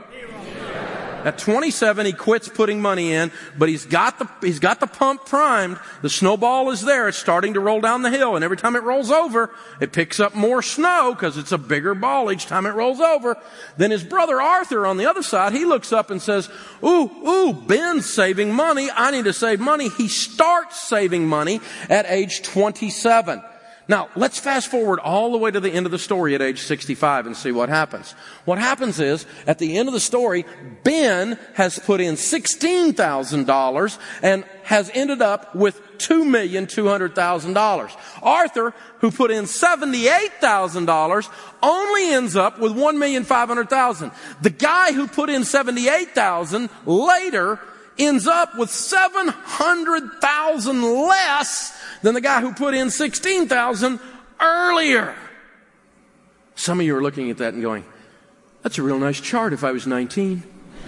C: At twenty-seven, he quits putting money in, but he's got the, he's got the pump primed. The snowball is there. It's starting to roll down the hill. And every time it rolls over, it picks up more snow because it's a bigger ball each time it rolls over. Then his brother Arthur on the other side, he looks up and says, ooh, ooh, Ben's saving money. I need to save money. He starts saving money at age twenty-seven. Now, let's fast forward all the way to the end of the story at age sixty-five and see what happens. What happens is, at the end of the story, Ben has put in sixteen thousand dollars and has ended up with two million two hundred thousand dollars. Arthur, who put in seventy-eight thousand dollars, only ends up with one million five hundred thousand dollars. The guy who put in seventy-eight thousand dollars later ends up with seven hundred thousand dollars less than the guy who put in sixteen thousand dollars earlier. Some of you are looking at that and going, that's a real nice chart if I was nineteen.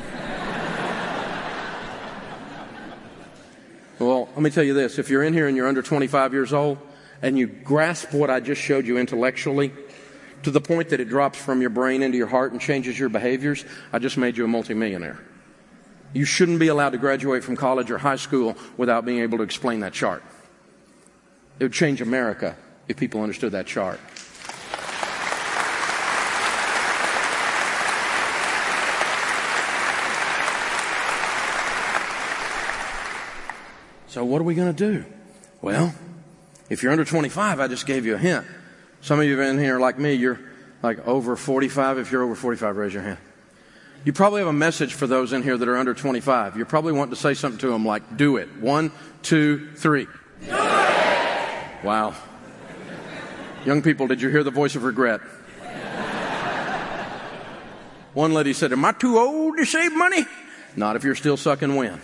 C: Well, let me tell you this. If you're in here and you're under twenty-five years old and you grasp what I just showed you intellectually to the point that it drops from your brain into your heart and changes your behaviors, I just made you a multimillionaire. You shouldn't be allowed to graduate from college or high school without being able to explain that chart. It would change America if people understood that chart. So what are we going to do? Well, if you're under twenty-five, I just gave you a hint. Some of you in here, like me, you're like over forty-five. If you're over forty-five, raise your hand. You probably have a message for those in here that are under twenty-five. You're probably wanting to say something to them like, do it. One, two, three. Do it! Wow. Young people, did you hear the voice of regret? One lady said, am I too old to save money? Not if you're still sucking wind.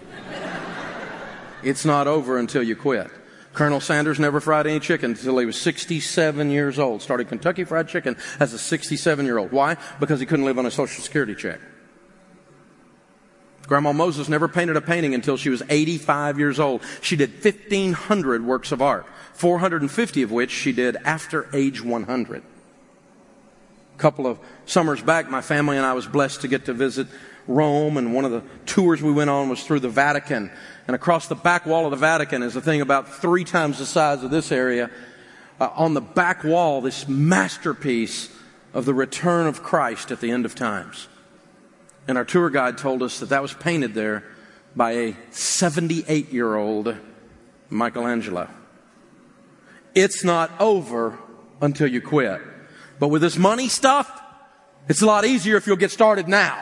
C: It's not over until you quit. Colonel Sanders never fried any chicken until he was sixty-seven years old. Started Kentucky Fried Chicken as a sixty-seven-year-old. Why? Because he couldn't live on a Social Security check. Grandma Moses never painted a painting until she was eighty-five years old. She did fifteen hundred works of art, four hundred fifty of which she did after age one hundred. A couple of summers back, my family and I was blessed to get to visit Rome, and one of the tours we went on was through the Vatican. And across the back wall of the Vatican is a thing about three times the size of this area. Uh, on the back wall, this masterpiece of the return of Christ at the end of times. And our tour guide told us that that was painted there by a seventy-eight-year-old Michelangelo. It's not over until you quit. But with this money stuff, it's a lot easier if you'll get started now.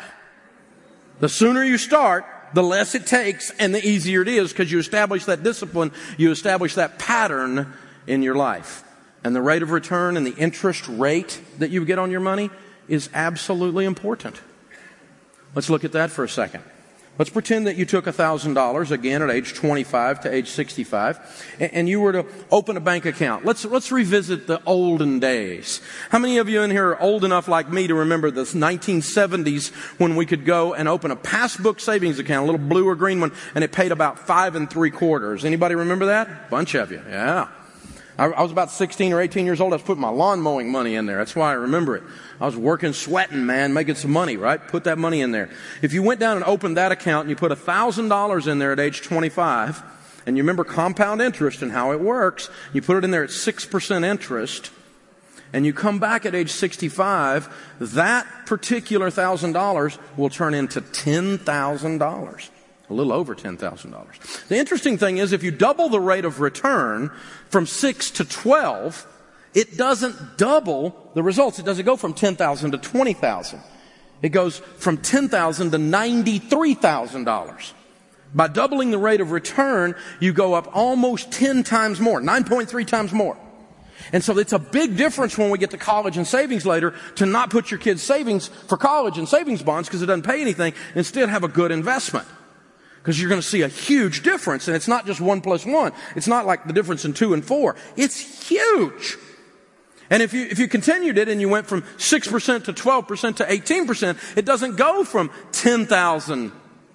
C: The sooner you start, the less it takes and the easier it is, because you establish that discipline, you establish that pattern in your life. And the rate of return and the interest rate that you get on your money is absolutely important. Let's look at that for a second. Let's pretend that you took one thousand dollars, again, at age twenty-five to age sixty-five, and you were to open a bank account. Let's, let's revisit the olden days. How many of you in here are old enough like me to remember the nineteen seventies when we could go and open a passbook savings account, a little blue or green one, and it paid about five and three quarters? Anybody remember that? Bunch of you, yeah. I, I was about sixteen or eighteen years old. I was putting my lawn mowing money in there. That's why I remember it. I was working, sweating, man, making some money, right? Put that money in there. If you went down and opened that account and you put one thousand dollars in there at age twenty-five, and you remember compound interest and how it works, you put it in there at six percent interest, and you come back at age sixty-five, that particular one thousand dollars will turn into ten thousand dollars. A little over ten thousand dollars. The interesting thing is, if you double the rate of return from six to twelve, it doesn't double the results. It doesn't go from ten thousand to twenty thousand. It goes from ten thousand to ninety-three thousand dollars. By doubling the rate of return, you go up almost ten times more, nine point three times more. And so it's a big difference when we get to college and savings later to not put your kids' savings for college and savings bonds because it doesn't pay anything. Instead, have a good investment. Because you're going to see a huge difference. And it's not just one plus one. It's not like the difference in two and four. It's huge. And if you, if you continued it and you went from six percent to twelve percent to eighteen percent, it doesn't go from ten thousand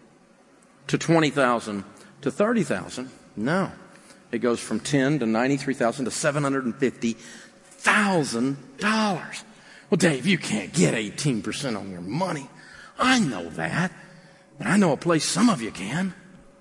C: to twenty thousand to thirty thousand. No. It goes from ten to ninety-three thousand to seven hundred fifty thousand dollars. Well, Dave, you can't get eighteen percent on your money. I know that. But I know a place some of you can.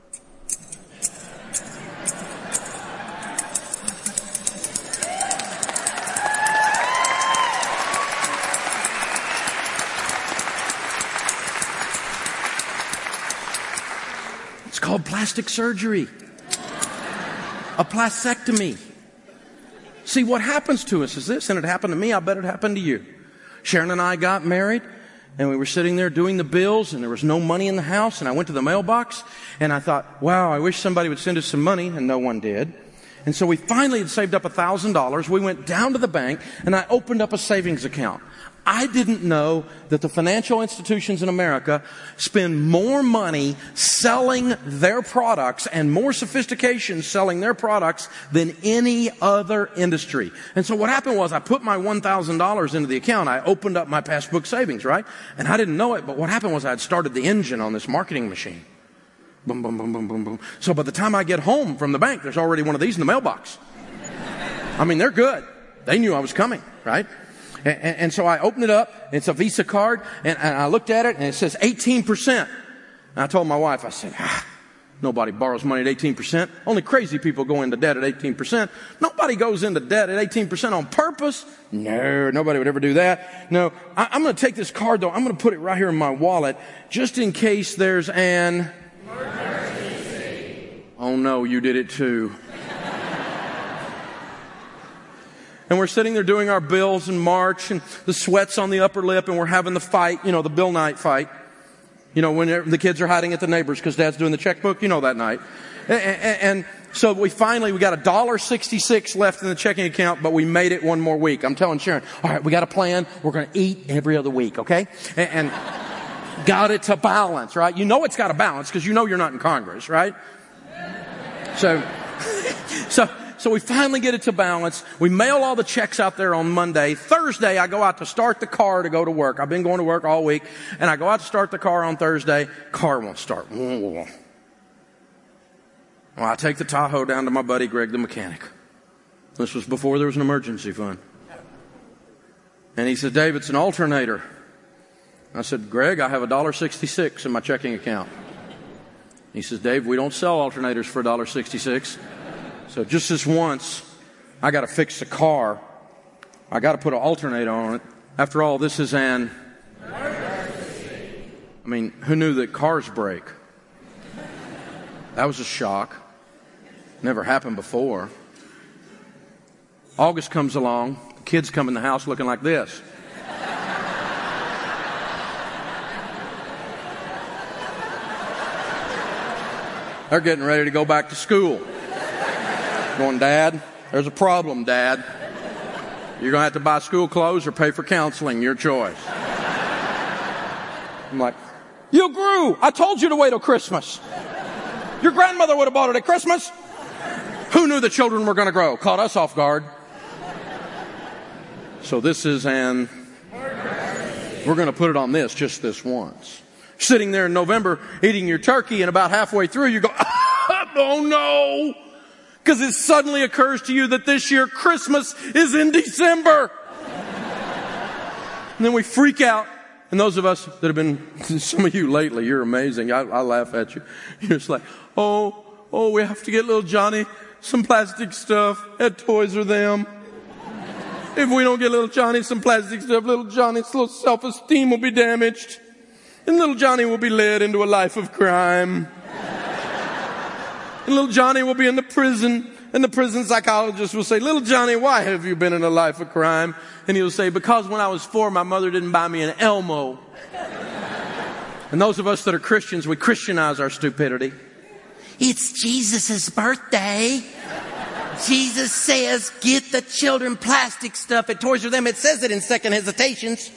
C: It's called plastic surgery. A plastectomy. See, what happens to us is this, and it happened to me, I bet it happened to you. Sharon and I got married. And we were sitting there doing the bills, and there was no money in the house. And I went to the mailbox, and I thought, wow, I wish somebody would send us some money. And no one did. And so we finally had saved up one thousand dollars. We went down to the bank, and I opened up a savings account. I didn't know that the financial institutions in America spend more money selling their products and more sophistication selling their products than any other industry. And so what happened was I put my one thousand dollars into the account. I opened up my passbook savings, right? And I didn't know it, but what happened was I had started the engine on this marketing machine. Boom, boom, boom, boom, boom, boom. So by the time I get home from the bank, there's already one of these in the mailbox. I mean, they're good. They knew I was coming, right? And, and, and so I opened it up. It's a Visa card. And, and I looked at it, and it says eighteen percent. And I told my wife, I said, ah, nobody borrows money at eighteen percent. Only crazy people go into debt at eighteen percent. Nobody goes into debt at eighteen percent on purpose. No, nobody would ever do that. No, I, I'm going to take this card, though. I'm going to put it right here in my wallet just in case there's an emergency. Oh, no, you did it too. And we're sitting there doing our bills in March, and the sweat's on the upper lip, and we're having the fight, you know, the Bill Knight fight. You know, when the kids are hiding at the neighbors because Dad's doing the checkbook, you know that night. And, and, and so we finally, we got a one dollar sixty-six left in the checking account, but we made it one more week. I'm telling Sharon, all right, we got a plan. We're going to eat every other week, okay? And, and got it to balance, right? You know it's got to balance because you know you're not in Congress, right? So, so... So we finally get it to balance. We mail all the checks out there on Monday. Thursday, I go out to start the car to go to work. I've been going to work all week. And I go out to start the car on Thursday. Car won't start. Well, I take the Tahoe down to my buddy Greg, the mechanic. This was before there was an emergency fund. And he said, Dave, it's an alternator. I said, Greg, I have one dollar sixty-six in my checking account. He says, Dave, we don't sell alternators for one dollar sixty-six. So just this once, I got to fix the car. I got to put an alternator on it. After all, this is an emergency. I mean, who knew that cars break? That was a shock. Never happened before. August comes along. The kids come in the house looking like this. They're getting ready to go back to school. Going, Dad, there's a problem, Dad. You're going to have to buy school clothes or pay for counseling. Your choice. I'm like, you grew. I told you to wait till Christmas. Your grandmother would have bought it at Christmas. Who knew the children were going to grow? Caught us off guard. So this is an... We're going to put it on this just this once. Sitting there in November eating your turkey, and about halfway through you go, oh no! Because it suddenly occurs to you that this year Christmas is in December. And then we freak out. And those of us that have been, some of you lately, you're amazing. I, I laugh at you. You're just like, oh, oh, we have to get little Johnny some plastic stuff at Toys R Them. If we don't get little Johnny some plastic stuff, little Johnny's little self-esteem will be damaged. And little Johnny will be led into a life of crime. And little Johnny will be in the prison, and the prison psychologist will say, little Johnny, why have you been in a life of crime? And he'll say, because when I was four, my mother didn't buy me an Elmo. And those of us that are Christians, we Christianize our stupidity. It's Jesus' birthday. Jesus says, get the children plastic stuff at Toys R Them. It says it in Second Hesitations.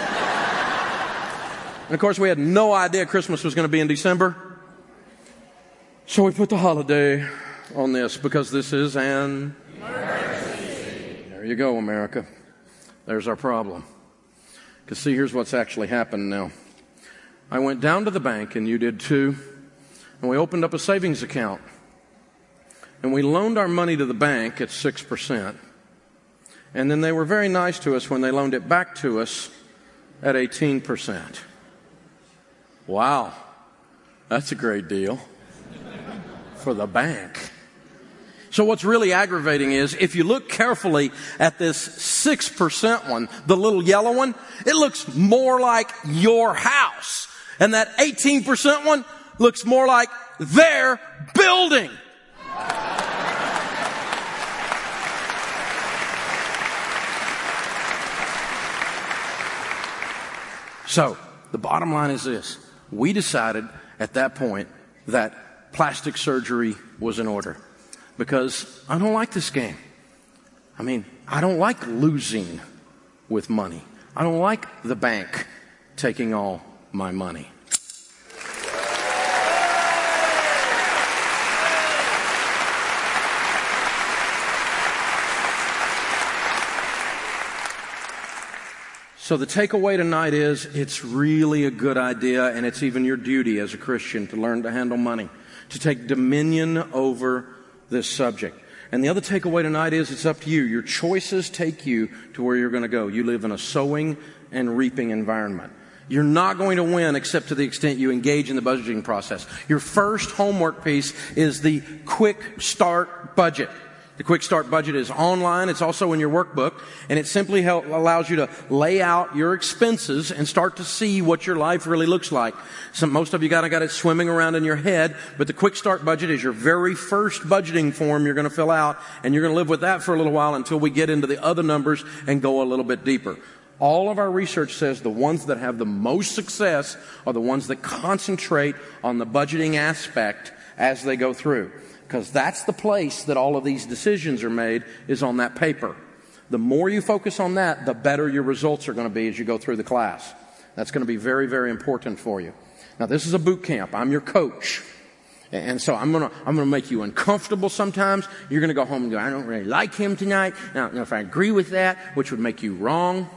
C: And of course, we had no idea Christmas was going to be in December. So we put the holiday on this because this is an emergency. There you go, America. There's our problem. Because see, here's what's actually happened now. I went down to the bank, and you did too, and we opened up a savings account. And we loaned our money to the bank at six percent. And then they were very nice to us when they loaned it back to us at eighteen percent. Wow, that's a great deal. For the bank. So what's really aggravating is if you look carefully at this six percent one, the little yellow one, it looks more like your house. And that eighteen percent one looks more like their building. So the bottom line is this. We decided at that point that plastic surgery was in order because I don't like this game. I mean, I don't like losing with money. I don't like the bank taking all my money. So the takeaway tonight is it's really a good idea, and it's even your duty as a Christian to learn to handle money, to take dominion over this subject. And the other takeaway tonight is it's up to you. Your choices take you to where you're going to go. You live in a sowing and reaping environment. You're not going to win except to the extent you engage in the budgeting process. Your first homework piece is the Quick Start Budget. The Quick Start Budget is online. It's also in your workbook, and it simply help, allows you to lay out your expenses and start to see what your life really looks like. Some, most of you got, got it swimming around in your head, but the Quick Start Budget is your very first budgeting form you're going to fill out, and you're going to live with that for a little while until we get into the other numbers and go a little bit deeper. All of our research says the ones that have the most success are the ones that concentrate on the budgeting aspect as they go through. Because that's the place that all of these decisions are made, is on that paper. The more you focus on that, the better your results are going to be as you go through the class. That's going to be very, very important for you. Now, this is a boot camp. I'm your coach. And so I'm going to I'm going to make you uncomfortable sometimes. You're going to go home and go, I don't really like him tonight. Now, if I agree with that, which would make you wrong.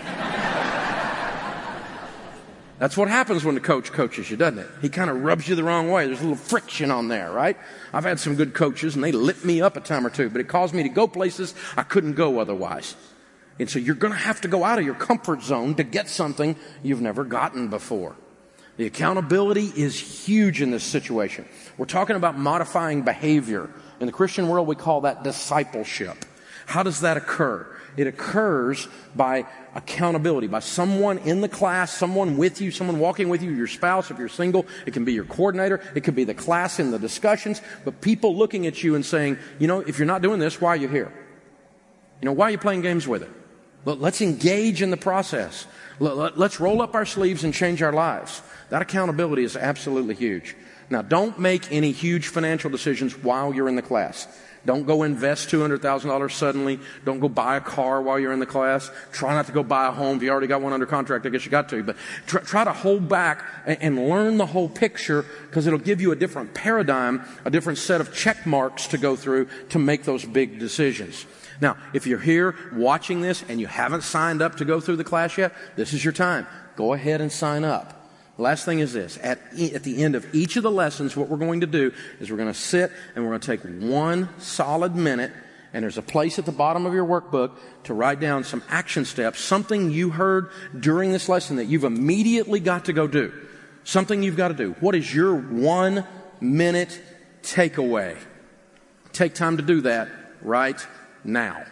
C: That's what happens when the coach coaches you, doesn't it? He kind of rubs you the wrong way. There's a little friction on there, right? I've had some good coaches, and they lit me up a time or two, but it caused me to go places I couldn't go otherwise. And so you're going to have to go out of your comfort zone to get something you've never gotten before. The accountability is huge in this situation. We're talking about modifying behavior. In the Christian world, we call that discipleship. How does that occur? It occurs by accountability, by someone in the class, someone with you, someone walking with you, your spouse, if you're single. It can be your coordinator. It could be the class in the discussions. But people looking at you and saying, you know, if you're not doing this, why are you here? You know, why are you playing games with it? Let's engage in the process. Let's roll up our sleeves and change our lives. That accountability is absolutely huge. Now, don't make any huge financial decisions while you're in the class. Don't go invest two hundred thousand dollars suddenly. Don't go buy a car while you're in the class. Try not to go buy a home. If you already got one under contract, I guess you got to. But try, try to hold back and, and learn the whole picture, because it'll give you a different paradigm, a different set of check marks to go through to make those big decisions. Now, if you're here watching this and you haven't signed up to go through the class yet, this is your time. Go ahead and sign up. The last thing is this. At, at the end of each of the lessons, what we're going to do is we're going to sit and we're going to take one solid minute, and there's a place at the bottom of your workbook to write down some action steps, something you heard during this lesson that you've immediately got to go do. Something you've got to do. What is your one minute takeaway? Take time to do that right now.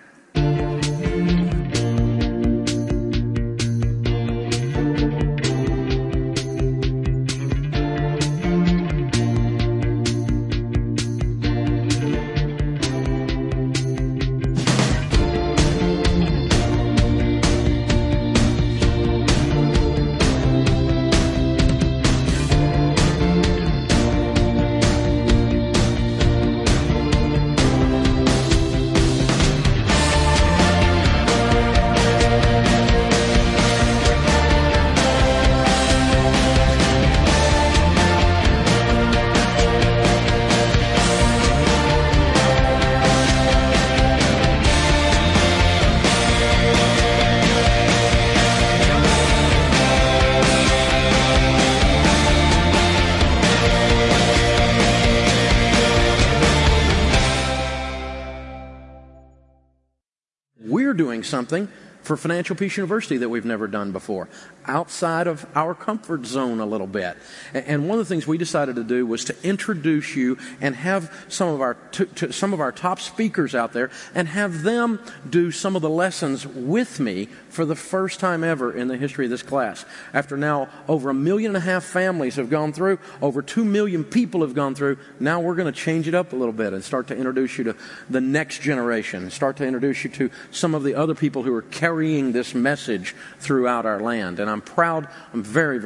C: Doing something for Financial Peace University that we've never done before, outside of our comfort zone a little bit. And one of the things we decided to do was to introduce you and have some of our t- t- some of our top speakers out there and have them do some of the lessons with me for the first time ever in the history of this class. After now over a million and a half families have gone through, over two million people have gone through, now we're going to change it up a little bit and start to introduce you to the next generation and start to introduce you to some of the other people who are carrying this message throughout our land. And I'm proud, I'm very, very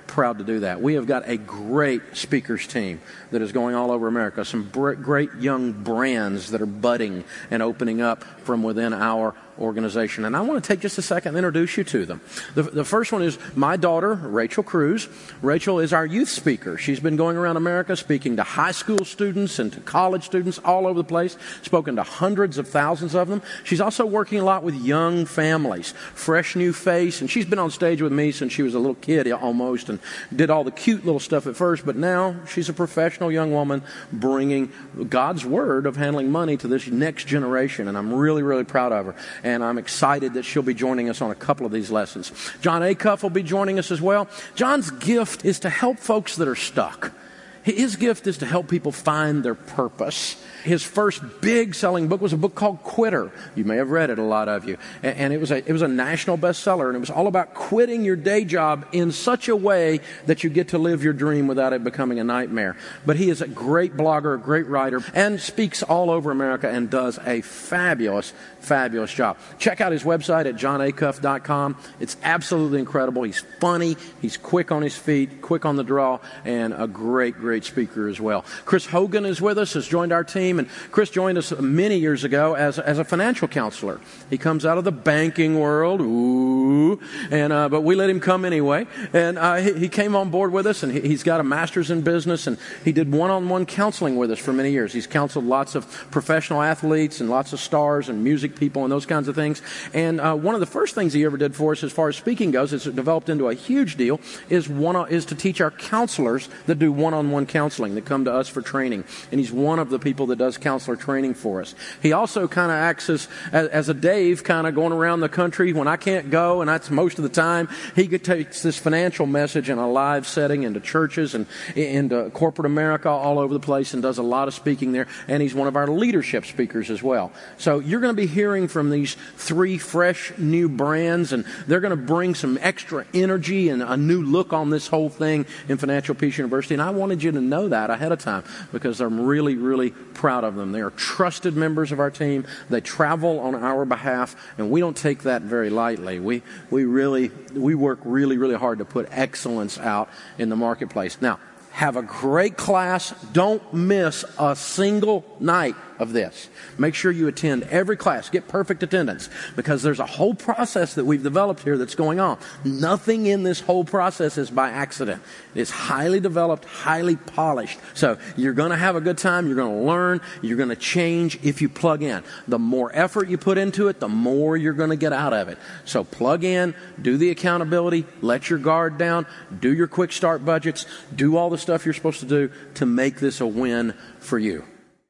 C: proud to do that. We have got a great speakers team that is going all over America, some br- great young brands that are budding and opening up from within our organization. And I want to take just a second and introduce you to them. The, the first one is my daughter, Rachel Cruz. Rachel is our youth speaker. She's been going around America speaking to high school students and to college students all over the place, spoken to hundreds of thousands of them. She's also working a lot with young families, fresh new face, and she's been on stage with me since she was a little kid almost and did all the cute little stuff at first, but now she's a professional young woman bringing God's word of handling money to this next generation, and I'm really, really proud of her. And I'm excited that she'll be joining us on a couple of these lessons. John Acuff will be joining us as well. John's gift is to help folks that are stuck. His gift is to help people find their purpose. His first big selling book was a book called Quitter. You may have read it, a lot of you. And it was a, it was a national bestseller, and it was all about quitting your day job in such a way that you get to live your dream without it becoming a nightmare. But he is a great blogger, a great writer, and speaks all over America and does a fabulous, fabulous job. Check out his website at john acuff dot com. It's absolutely incredible. He's funny, he's quick on his feet, quick on the draw, and a great, great speaker as well. Chris Hogan is with us, has joined our team. And Chris joined us many years ago as, as a financial counselor. He comes out of the banking world, ooh, and uh, but we let him come anyway. And uh, he, he came on board with us, and he, he's got a master's in business, and he did one-on-one counseling with us for many years. He's counseled lots of professional athletes and lots of stars and music people and those kinds of things. And uh, one of the first things he ever did for us, as far as speaking goes, it's developed into a huge deal, is one is to teach our counselors that do one-on-one counseling that come to us for training. And he's one of the people that does does counselor training for us. He also kind of acts as, as, as a Dave, kind of going around the country when I can't go, and that's most of the time. He takes this financial message in a live setting into churches and into corporate America all over the place and does a lot of speaking there, and he's one of our leadership speakers as well. So you're going to be hearing from these three fresh new brands, and they're going to bring some extra energy and a new look on this whole thing in Financial Peace University, and I wanted you to know that ahead of time because I'm really, really proud of them. They are trusted members of our team. They travel on our behalf, and we don't take that very lightly. We we really we work really, really hard to put excellence out in the marketplace. Now, have a great class. Don't miss a single night of this. Make sure you attend every class. Get perfect attendance because there's a whole process that we've developed here that's going on. Nothing in this whole process is by accident. It's highly developed, highly polished. So you're going to have a good time. You're going to learn. You're going to change if you plug in. The more effort you put into it, the more you're going to get out of it. So plug in, do the accountability, let your guard down, do your quick start budgets, do all the stuff you're supposed to do to make this a win for you.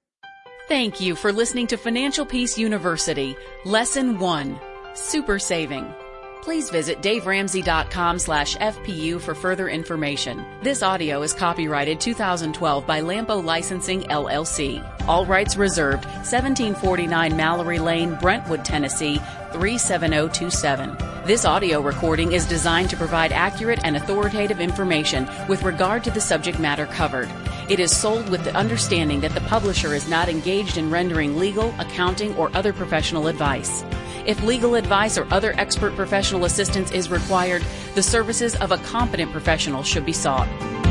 A: Thank you for listening to Financial Peace University, Lesson one, Super Saving. Please visit daveramsey.com slash FPU for further information. This audio is copyrighted two thousand twelve by Lampo Licensing, L L C. All rights reserved, seventeen forty-nine Mallory Lane, Brentwood, Tennessee, three seven zero two seven. This audio recording is designed to provide accurate and authoritative information with regard to the subject matter covered. It is sold with the understanding that the publisher is not engaged in rendering legal, accounting, or other professional advice. If legal advice or other expert professional assistance is required, the services of a competent professional should be sought.